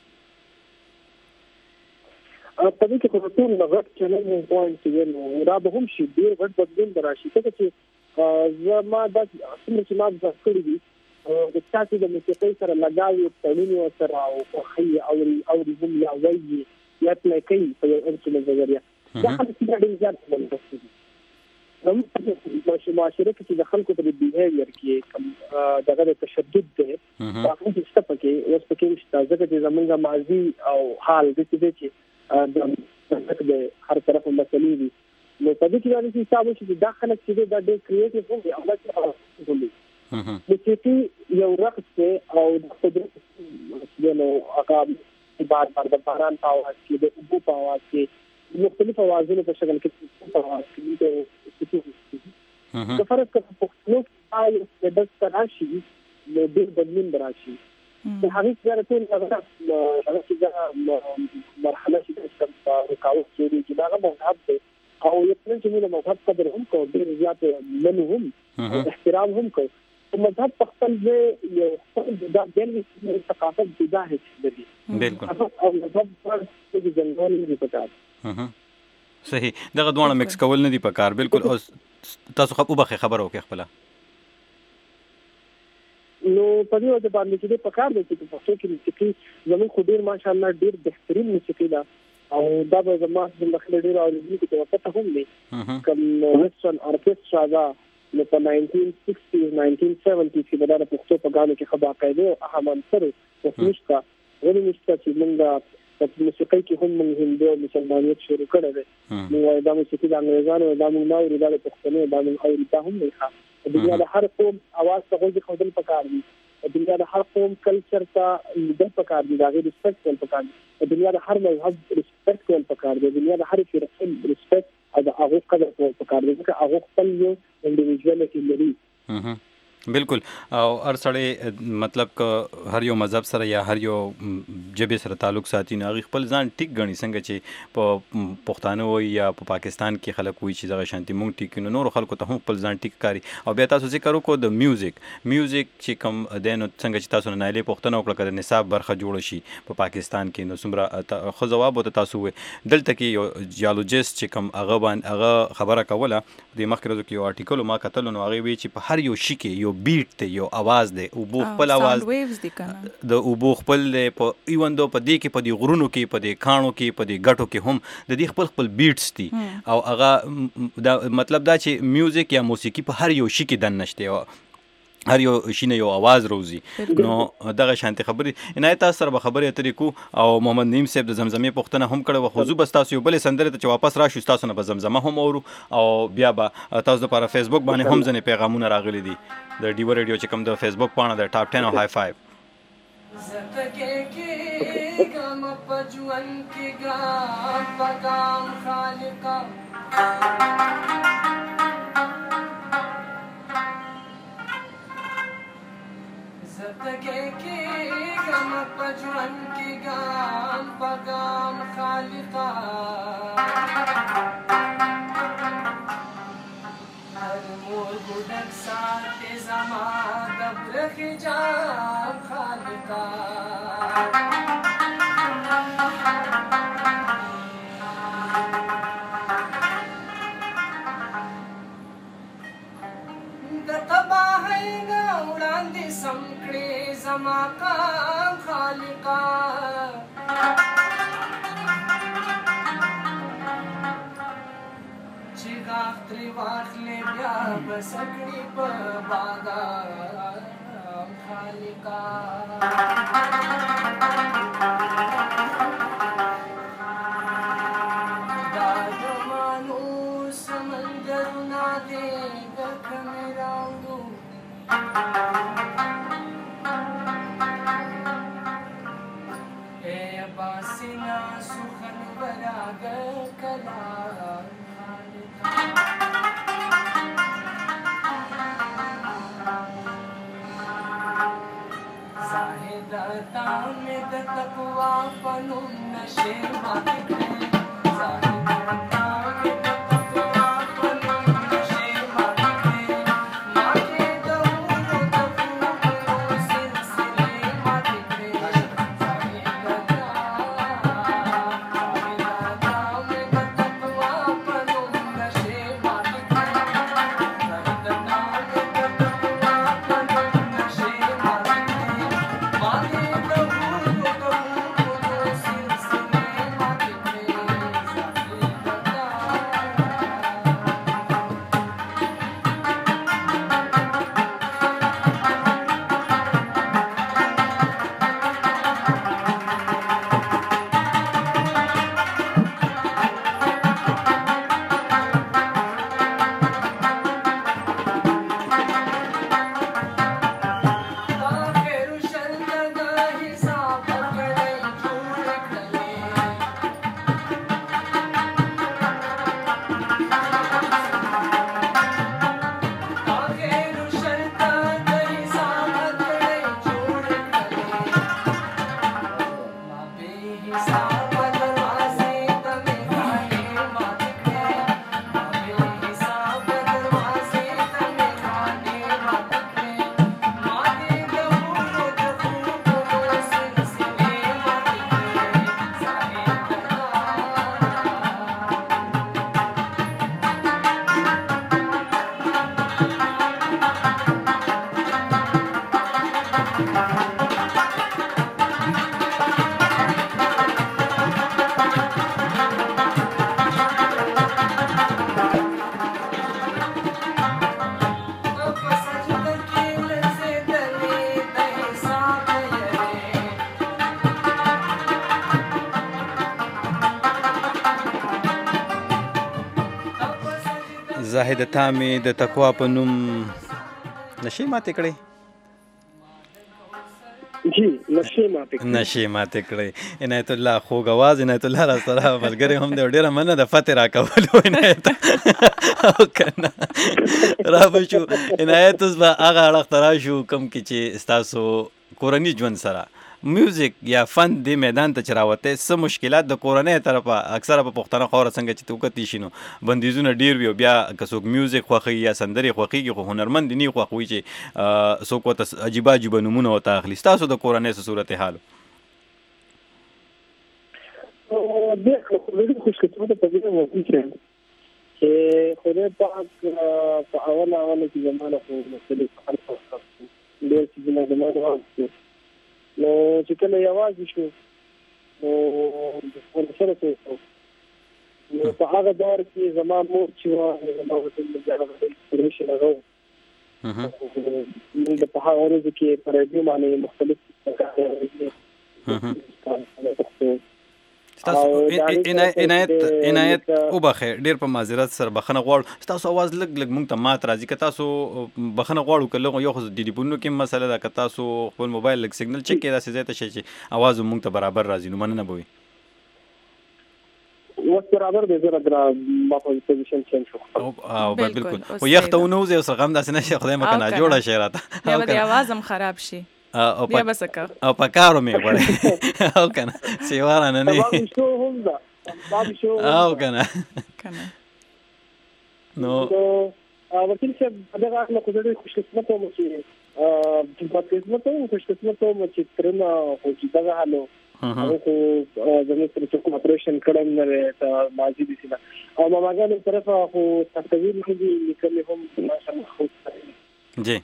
په دې کې په ټول لغت چیلنج پوینټ یې نو را به هم شي ډیر غټ بدلون راشي چې زما د څومره چې ما د کړی دي د تاسو د موسیقي سره لګاوي تړونی سره او خي او هم یا وایي یا پلیکي په یو انټرنیټ ذریعہ دا خلک ډیر زیات ولې هم په معاشره کې د خلکو په بیهیویر کې دغه تشدد دی هغه چې ستپکه اوس پکې نشته ځکه چې زمونږ ماضي او حال د دې چې د هر طرف مسلې دي نو په دې کې باندې چې حساب شي د داخله چې د ډېر کریټیو هم دی او دا څه د چې یو رقص او د قدرت نو هغه بار بار د باران په आवाज کې د اوبو په आवाज کې مختلف اوازونو په شکل کې په आवाज کې د فرق په پښتو کې د تراشي د دې بدلون راشي د هغه سره ټول هغه مرحله چې د رکاوټ کې د هغه مذهب دی او یو چې موږ مذهب قدر هم کو ډیر زیات منهم احترام هم کو مذهب په خپل ځای یو د دغه ثقافت جدا هي بالکل او مذهب پر د جنګول نه پکار صحیح دغه دوه مکس کول نه دی پکار بالکل او تاسو خبرو کې خپل نو په دې وجه باندې چې په کار دی چې په څو کې موسیقي زموږ خو ډیر ماشاءالله ډیر بهترین موسیقي ده او دا به زما د مخله ډیر اوریدل کې پته هم نه کوم ویسټرن ارکیسټرا دا نو په 1960 1970 کې دا په پښتو په غاړه کې خبره کوي او احمد سره په فلسفه غوړي نشته چې موږ په موسیقي کې هم موږ هندو مسلمانیت شروع کړو نو دا موسیقي د انګریزانو د موږ نو ورته د پښتنو د موږ اوريدا هم نه ښه د دنیا د هر قوم आवाज ته غوږ خودل پکار دي د دنیا د هر قوم کلچر ته لیدل پکار دي دا غي ریسپیکټ کول پکار دي د دنیا د هر مذهب ریسپیکټ کول پکار دي د دنیا د هر فرقه ریسپیکټ او د هغه قدر کول پکار دي چې هغه خپل یو انډیویډوالټي لري بالکل او هر سړی مطلب ک هر یو مذهب سره یا هر یو جبه سره تعلق ساتي نه غي خپل ځان ټیک غني څنګه چې په پښتانه وي یا په پاکستان کې خلک وي چې دغه شانتي مونږ ټیک نو نور خلکو ته هم خپل ځان ټیک کاری او بیا تاسو ذکر وکړو د میوزیک چې کوم دینو څنګه چې تاسو نه نایلې پښتنه وکړه کړه نصاب برخه جوړ شي په پاکستان کې نو سمره خو جواب وته تاسو دلته کې یو جیولوجیست چې کوم هغه خبره کوله د مخکره کې یو آرټیکل ما کتل نو هغه وی چې په هر یو شي کې یو بیټ ته یو आवाज دی او بو خپل आवाज د او بو خپل په ایوندو په دې کې په دې غرونو کې په دې کانو کې په دې غټو کې هم د دې خپل بیټس دي او هغه دا مطلب دا چې میوزیک یا موسیقي په هر یو شي کې دن نشته هر یو شینه یو आवाज روزي نو دغه شانتي خبرې عنایت سره به خبرې اترې کو او محمد نیم صاحب د زمزمې پښتنه هم کړو خو زو بس تاسو یو بل سندره ته واپس راشو تاسو نه به زمزمه هم اورو او بیا به تاسو لپاره فیسبوک باندې هم ځنې پیغامونه راغلي دي د ډیو ریډیو چې کوم د فیسبوک پاڼه د ټاپ 10 او های 5 زتګه کې ګم پجوان کې ګام پګام خالقا زتګه کې ګم پجوان کې ګام پګام خالقا هر مور ګډک سات زما د برخ جام خالقا د تباہی نه وړاندې سم کړې زما قام خالقا چې غاښ ترې واخلې بیا به سکړې په بادام خالقا دا جمانو سمندرونه دې ګرکه مې راوړو اے باسنا سخن براګ کلا زاهدتا میں د تقوا فنون نشے مات زاهد تامي د تقوا په نوم نشي ماته کړی جی نشي ماته کړی عنایت الله خوږ आवाज عنایت الله را سره ملګری هم د ډیره مننه د فتح را کول عنایت او کنه را بشو عنایت اوس به هغه اړه ترا شو کم کی چې تاسو کورنی ژوند سره میوزیک یا فن د میدان ته چراوته سم مشکلات د کورنۍ طرفه اکثره په پښتنه خوره څنګه چې توکتی شینو بندیزونه ډیر وي بیا کڅوک میوزیک خوخي یا سندري خوخي خو هنرمند نه خوخوي چې څوک ته عجیب عجیب نمونه وتا اخلي تاسو د کورنۍ سره صورت حال او د خوش قسمت په دې وو چې خدای پاک په اوله کې زمانه خو مختلف خلک ډېر چې د زمانه نو چې کله یوازې شو نو د خپل سره څه نو په هغه دور کې زما مور چې وه زما وطن د جګړې انسپریشن هغه موږ په هغه ورځ کې په رادیو باندې مختلف عنایت او بخیر ډیر په معذرت سره بخنه غواړو تاسو आवाज لګ مونږ ته مات راځي که تاسو بخنه غواړو کله یو خو د ټلیفون کې مسله ده که تاسو خپل موبایل لګ سیګنل چک کړئ دا څه ته شي आवाज مونږ ته برابر راځي نو مننه بوي وخت برابر دی زه را ما په پوزیشن چینج شو او بالکل او یخته نو زه سره غم داسنه شي خدای مکنه جوړه شي راته یا به आवाज هم خراب شي بیا بسکه او پکارو می غوړې او کنه سیواره نه بابا شو هم دا بابا شو او کنه نو وکیل صاحب دا هغه کو ډېر خوش قسمت وم چې په قسمت وم خوش قسمت وم چې ترنه خو چې دا حالو او زموږ سره کوم اپریشن کړم نه ته ماضي دي سینا او ما ماګانو طرفه خو تقدیر مې لیکل هم ماشاءالله خو جی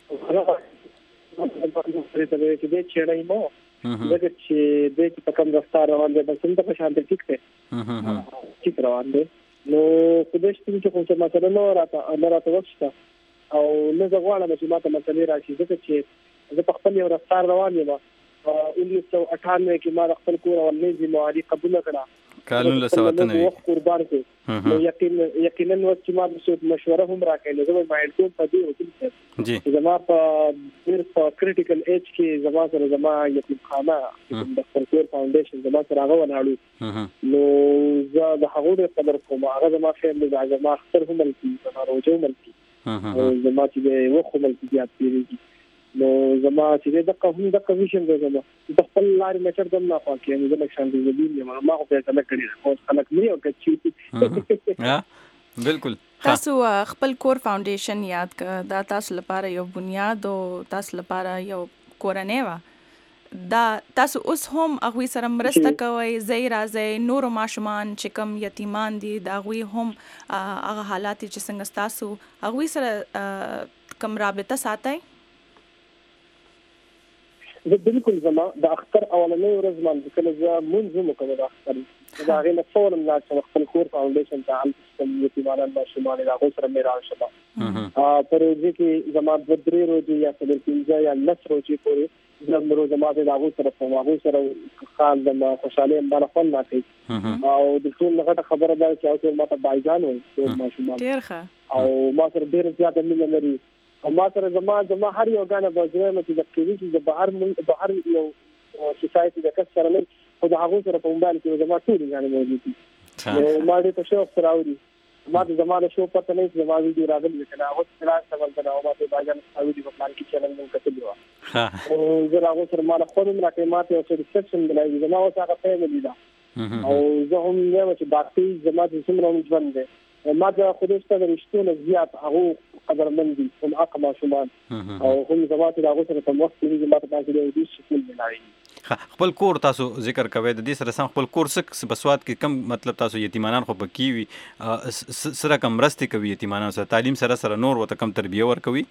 چې دې چړای مو دغه چې دې په کوم رفتار روان دي بس څنګه په شان ټیک ته چې روان دي نو په دې چې کوم څه مثلا نو راته وښته او نه زغواله چې ماته مسلې راشي ځکه چې زه په خپل یو رفتار روان یم 1998 کې ما خپل کور او نيزي معالي قبول کړه قانون له سواتنه وي قربان کې نو یقینا چې ما د مشوره هم راکړه زه مایل کوم په دې وکیل جی زما په ډیر په کریټیکل ایج کې زما سره زما یتیم خانه د خپل فاونډیشن زما سره هغه وناړو نو زه د هغه د قدر کوم هغه زما فیملی د زما اختر هم ملکی زما روزو ملکی زما چې وخت ملکی زیات پیریږي نو زما چې د قوم د کمیشن د زما د خپل لارې مچر دم نه پاکي نو د لکشان د زبین ما خو په تل کړی خو خلک نه یو کچې ها بالکل تاسو خپل کور فاونډیشن یاد کړه دا تاسو لپاره یو بنیاد او تاسو لپاره یو کورنۍ و دا تاسو اوس هم هغوی سره مرسته کوئ زی راځئ نورو ماشومان چې کوم یتیمان دي د هغوی هم هغه حالات چې څنګه تاسو هغوی سره کوم رابطه ساتئ زه بالکل زما د اختر اولنۍ ورځ باندې کله زه منځم کوم د اختر دا غینه فورم لا چې خپل کور فاونډیشن ته عام سیستم یتیمان ماشومان دا غو سره میرا شته پر دې کې زما د درې ورځې یا د 15 یا 10 ورځې پورې زموږ زما د هغه سره په هغه سره خال د خوشاله انداله خپل ناتي او د ټول لغه خبره ده چې اوس ما ته بایجان وي ماشومان ډیر ښه او ما سره ډیر زیات مینه لري او ما سره زما هر یو غانه بازار چې د کېږي چې د بهر یو سوسایټي د کس سره نه خو د هغه سره په موبایل کې زما ټول غانه موجود دي ما دې په شو سره اوري ما د زمانه شو پته نه چې ما ویډیو راغلی کنه هغه څنګه څنګه دا ما ته باجان ساوي په پلان کې چلن نو کتلی و او زه هغه سره ما خپل نه کې ما ته څه ریسپشن بلای زما او هغه فیملی دا او زه هم یم چې باقي زما د څومره ژوند دی ما د خودي ستاسو رښتونه زیات هغه قدرمن دي هم حق ماشومان او هم زما ته هغه سره کوم وخت کې ما ته تاسو د دې شکل ملایي خپل کور تاسو ذکر کوي د دې سره سم خپل کور څخه بسواد کې کم مطلب تاسو یتیمانان خو پکې وي سره کم رستي کوي یتیمانان سره تعلیم سره نور وته کم تربیه ور کوي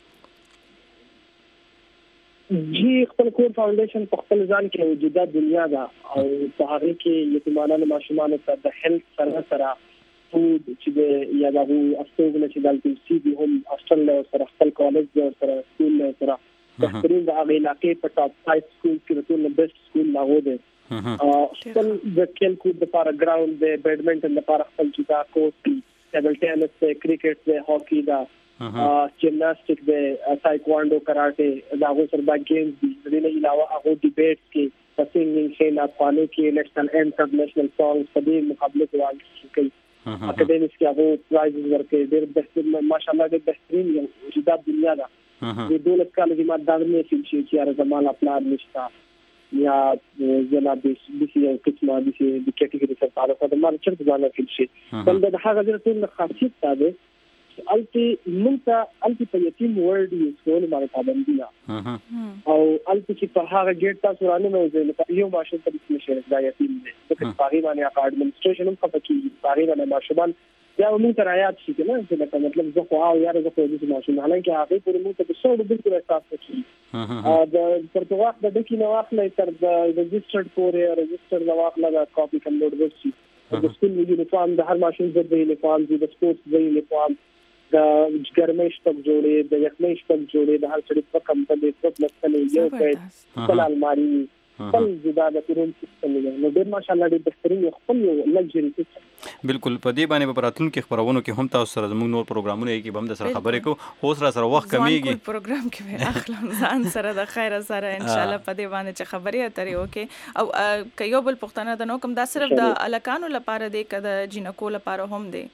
جی خپل کور فاونډیشن په خپل ځان کې موجوده دنیا ده او په هغه کې یتیمانان ماشومان ته د هیلث سره فود چې د یا د استوګنه چې دلته سي دي هم هاستل سره خپل کالج سره سکول سره بهترین د هغه علاقې په ټاپ 5 سکول کې د ټول بیسټ سکول لاغو ده خپل د کھیل کود لپاره ګراوند دی بیډمنټن لپاره خپل جدا کوټ دی ټیبل ټینس دی کرکټ دی هاکی دا جمناستیک دی تایکواندو کراټه دا هغه سره د گیمز دي د دې علاوه هغه ډیبیټس کې پسینګ شین افغاني کې نیشنل انټرنیشنل سانګز په دې مقابله کې واقع کوي اکیډمیکس کې هغه پرایزز ورکړي ډېر بهترین ماشاءالله ډېر بهترین یو جدا دنیا ده د دولت کال کې ما دا نه فیل شي چې زمال خپل نشتا یا جناب د سی او کچما د سی د کټګوري سره تعلق د مال چرته ځان فیل شي بل د هغه د ټول خاصیت ده التي منته په یتیم ورډ یو ټول باندې پابندي او التي چې په هغه ګیټ تاسو رانه نو زه یو ماشین په دې شي دا یتیم دی د پاغي باندې اډمنستریشن هم پکې پاغي باندې ماشومان یا موږ تر آیات شي کنه چې مطلب زه خو او یاره زه خو دې ماشین حالانکه هغه پر موږ ته څو بالکل احساس کوي د تر وخت د دکی نو واخلې تر د ريجسترډ پورې ريجستر د واخلې دا کاپي کنلوډ وشي د سکول یونیفارم د هر ماشین د یونیفارم د سپورتس د یونیفارم د ګرمۍ شپږ جوړې د یخنۍ شپږ جوړې د هر څه په کمپنۍ په لسنې یو په خپل الماری خپل جدا د پرون سیستم نو ډېر ماشاءالله ډېر بهترین خپل لګژري سیستم بالکل په دې باندې په راتلون کې خبرونه کې هم تاسو سره زموږ نور پروګرامونه کې به هم د سره خبرې کو هو سره وخت کمیږي پروګرام کې به اخلم ځان سره د خیر سره ان شاء الله په دې باندې چې خبرې اترې وکي او کيو بل پښتنه د نو کوم دا صرف د الکانو لپاره دی کده جنکو لپاره هم دی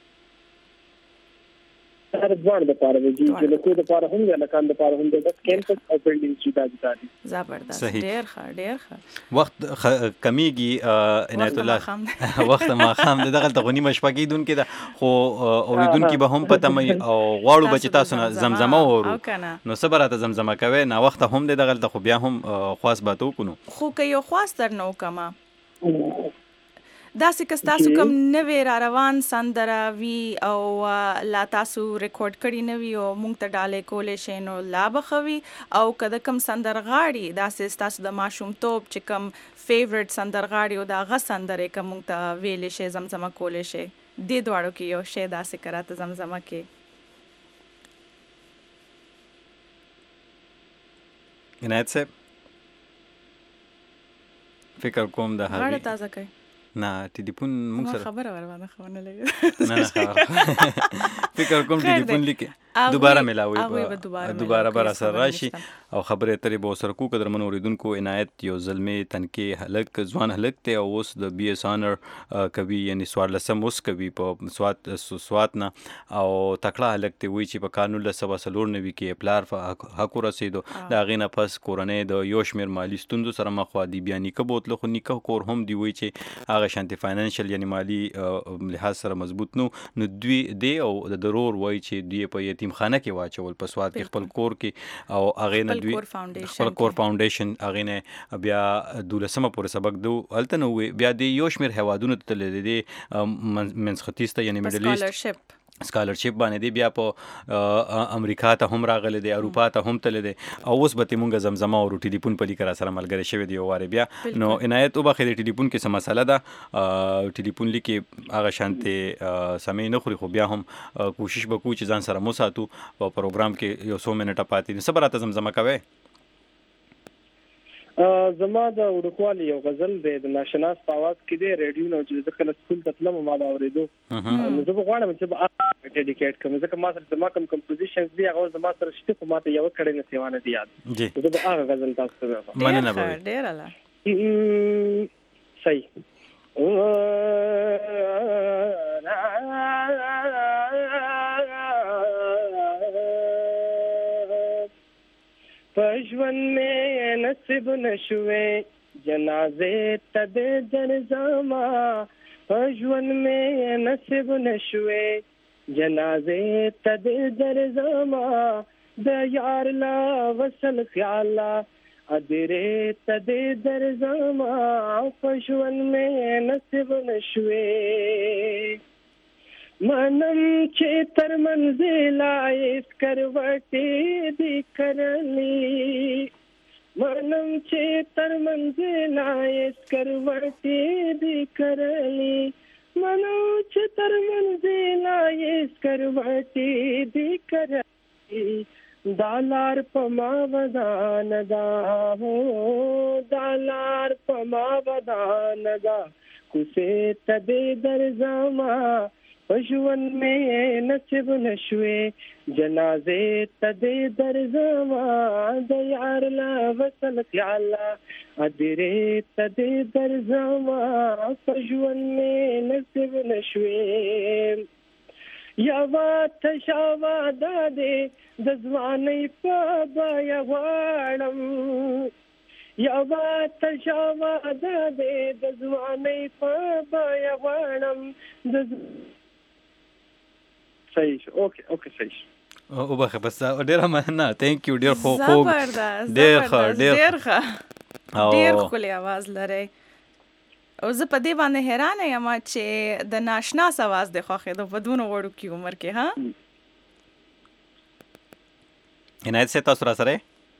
هر ځوان د پاره دی چې له د پاره هم نه کاند د پاره هم د کیمپس او بلډینګ چې دا دي زبردست ډېر ښه وخت کمیږي عنایت الله وخت ما خام دغه تغنی مشپګی دون کې دا خو اوریدون کې به هم پته مې او غواړو بچی تاسو نه زمزمه ورو نو صبرات زمزمه کوي نه وخت هم دغه خو بیا هم خاص باتو کو خو که یو خاص تر نو کما دا چې تاسو کوم نوې را روان سندره وی او لا تاسو ریکارډ کړی نوې او مونږ ته ډالې کولې شي نو لا بخوي او کله کوم سندرغاړي دا چې تاسو د ماشوم توپ چې کوم فیورټ سندرغاړي او دا غ سندره کوم مونږ ته ویلې شي زمزمه کولې شي د دواړو کې یو شی دا چې کراته زمزمه کې عنایت صاحب فکر کوم د هغه غاړه تازه کوي نه ټلیفون موږ سره خبره ورونه خونه لګي نه خبره فکر کوم ټلیفون لیکه دوباره ملاوي دوباره بر اثر راشي او خبره ترې به سره کو قدر من اوریدونکو عنایت یو ظلمي تنکي هلک ځوان هلک ته اوس د بي اس انر کوي یعنی سوال لسم اوس کوي په سوات نه او تکړه هلک ته وی چې په قانون له سبا سلور نوي کې پلار حق رسیدو دا غینه پس کورنۍ د یوشمیر مالی ستوندو سره مخ دی بیانې کبوت له خو نیکه کور هم دی وی چې شانتي فاینانشل یعنی مالی لحاظ سره مضبوط نو دوی دی او د ضرور وای چې دوی په یتیم خانه کې واچول په سواد کې خپل کور کې او اغه نه دوی خپل کور فاونډیشن اغه نه بیا دولسمه پورې سبق دو الته نو بیا دی یوشمیر هوادونو ته د منځ ختیسته یعنی میډل ایست سکالرشپ باندې دی بیا په امریکا ته هم راغله دی اروپا ته هم تل دی او اوس به موږ زمزمه او ټلیفون په لیکره سره ملګری شوی دی واره بیا نو عنایت او بخیر ټلیفون کې څه مسله ده ټلیفون لیکي هغه شانتي سمې نه خوري خو بیا هم کوشش وکړو چې ځان سره مو ساتو په پروګرام کې یو 100 منټه پاتې صبرات زمزمه کوي زما د وډکوالي یو غزل دی د ناشناس په आवाज کې دی ریډیو نو چې د کله سکول ته تلم ما دا اوریدو نو زه غواړم چې ډیډیکیټ کوم ځکه ما سره زما کوم کمپوزیشنز دی هغه زما سره شته خو ماته یو کړي نه سیوانه دی یاد جی زه به هغه غزل تاسو ته مننه به ډیر الله صحیح پښون میں نصیب نشوے جنازې ته د درځما په ژوند مې نصیب نشوې جنازې ته د درځما د یار لا وصل خیالا ادرې ته د درځما په ژوند مې نصیب نشوې منم چې تر منزله ایس کروټې دی کرلی منم چې تر منزله ایس کروټې دی کرلی منم چې تر منزله ایس کروټې دی کرلی دالار په ما ودان دا هو دالار په ما ودان دا کوسه ته د درځما پښون مې نصیب نشوي جنازې ته د درځما د یار لا وصل خیالا ادرې ته د درځما پښون مې نصیب نشوي یوا تشاوا د ځوانۍ په بیا واړم یوا تشاوا د ځوانۍ په بیا واړم صحیح اوکے صحیح او بخه بس ډیره مننه ثانک یو ډیر خو زبردست ډیر ښکلی आवाज لري او زه په دې باندې حیرانه یم چې د ناشنا आवाज د خوښېدو په دونه وړو کې عمر کې ها عنایت سے تاسو را سره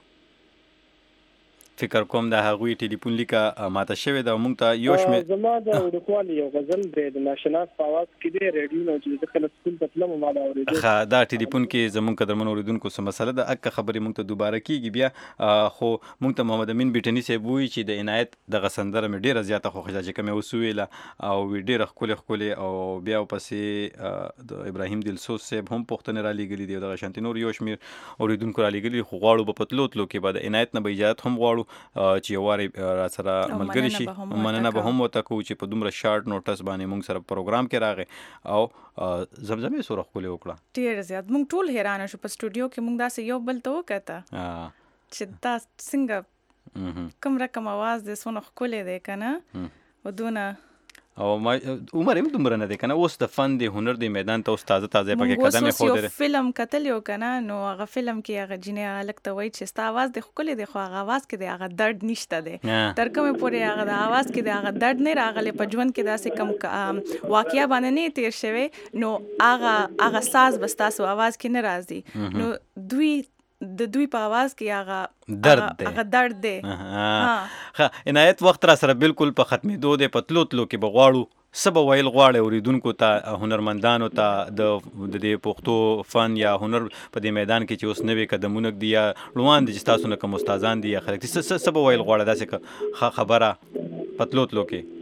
فکر کوم د هغوی ټلیفون لیکه ماته شوی دا مونږ ته یو شمېر زما د وړوکوالي یو غزل دی د ناشناس په اواز کې دی ریډیو نه چې کله سکول ته تلم ما دا اورېدل ښه دا ټلیفون کې زمونږ قدرمن اوریدونکو څه مسله ده اکه خبرې مونږ ته دوباره کیږي بیا خو مونږ ته محمد امین بیټني صاحب وایي چې د عنایت دغه سندره مې ډېره زیاته خوښه چې کوم یې وسویله او ډېره ښکلې او بیا ورپسې د ابراهیم دلسوز صاحب هم پوښتنې را لیږلي دي او دغه شانتې نور یو شمېر اوریدونکو را لیږلي خو غواړو به په تلو کې به د عنایت نه به اجازت هم غواړو چې واري را سره ملګری شي مننه به هم وته کو چې په دومره شارټ نوټس باندې موږ سره پروګرام کې راغی او زمزمه سره خپل وکړه ډیر زیات موږ ټول حیران شو په سټوډیو کې موږ داسې یو بل ته وکړه چې دا څنګه کوم رقم आवाज دې سونه خپل دی کنه ودونه او ما عمر هم دومره نه دی کنه اوس د فن دی هنر دی میدان ته استاد تازه پکې قدم خو دی فلم کتل یو کنه نو هغه فلم کې هغه جنې الګ ته وای چې ستا आवाज د خپل دی خو هغه आवाज کې دی هغه درد نشته دی تر کومه پورې هغه د आवाज کې دی هغه درد نه راغلی په ژوند کې داسې کم واقعیا باندې نه تیر شوی نو هغه ساز بس تاسو आवाज کې نه راځي نو دوی په आवाज کې هغه درد دی ها عنایت وخت را سره بالکل په ختمېدو دی په تلو کې بغواړو سبا ویل غواړي اوریدونکو ته هنرمندانو ته د دې پښتو فن یا هنر په دې میدان کې چې اوس نوې قدمونه دي یا روان دي چې تاسو نه کوم استادان دي یا خلک سبا ویل غواړي داسې خبره په تلو کې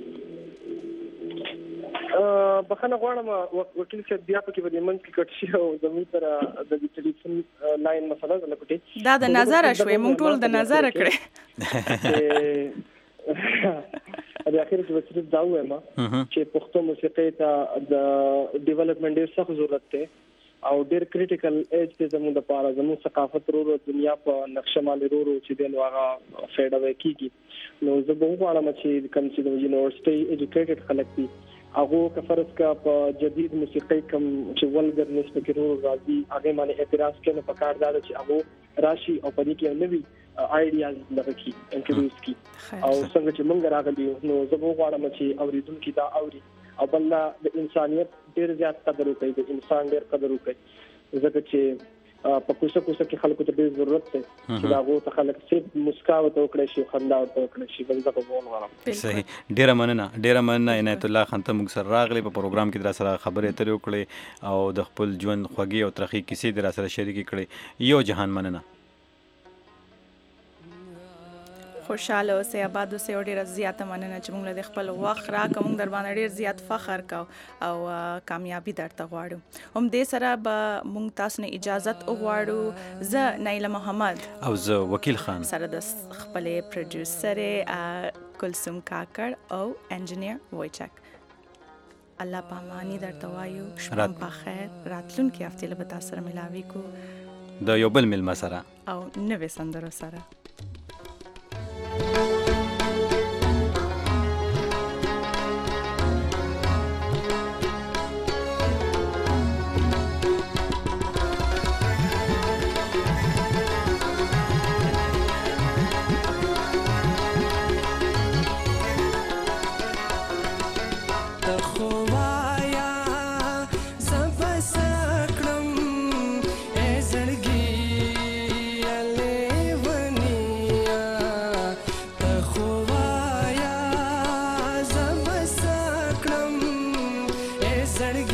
بخنه غواړم وکیل صاحب بیا پکې به من کې کټ شي او زموږ سره د ټلیفون لاین مسله ده لکه دا د نظر شوي مونږ ټول د نظر کړې د اخر کې وسیله دا وایم چې پښتو موسیقي ته د ډیولپمنٹ ډیر سخت ضرورت دی او ډیر کریټیکل ایج ته زموږ د پاره زموږ ثقافت ورو دنیا په نقشه باندې ورو چې د هغه فیډ اوی کیږي نو زه به غواړم چې کوم چې د یونیورسيټي ایجوکیټډ خلک دي هغه که فرض کا په جدید موسیقي کم چې ولګر نسبت کې ورو راځي هغه باندې اعتراض کنه په کار دا چې هغه راشي او په دې کې نوې آیډیاز لږی انټروډوس کی او څنګه چې موږ راغلي نو زه به غواړم چې اوریدونکو دا اوري او بل د انسانيت ډیر زیات قدر کوي د انسان ډیر قدر کوي ځکه چې په کوڅه کې خلکو ته ډیر ضرورت دی چې هغه ته خلک صرف مسکا وکړي شي خندا وکړي شي بل څه په وونه صحیح ډیر مننه عنایت الله خان ته موږ سره راغلی په پروګرام کې در سره خبرې اترې وکړې او د خپل ژوند خوږی او ترخی کیسې در سره شریک کړې یو جهان مننه خوشاله اوسئ آباد اوسئ او ډېره زیاته مننه چې موږ له خپل وخت راکړه موږ در باندې ډېر زیات فخر کوو او کامیابي درته غواړو هم دې سره به موږ تاسو نه اجازت وغواړو زه نایله محمد او زه وکیل خان سره د خپلې پروډوسر کلثوم کاکړ او انجینیر وایچک الله پامانی درته وایو شپه په خیر راتلونکي هفته له به تاسو سره ملاوي کو د یو بل مېلمه سره او نوې سندرو سره تخوایا زبسکړم ای زړګي لیونیا تخوایا زبسکړم ای زړګي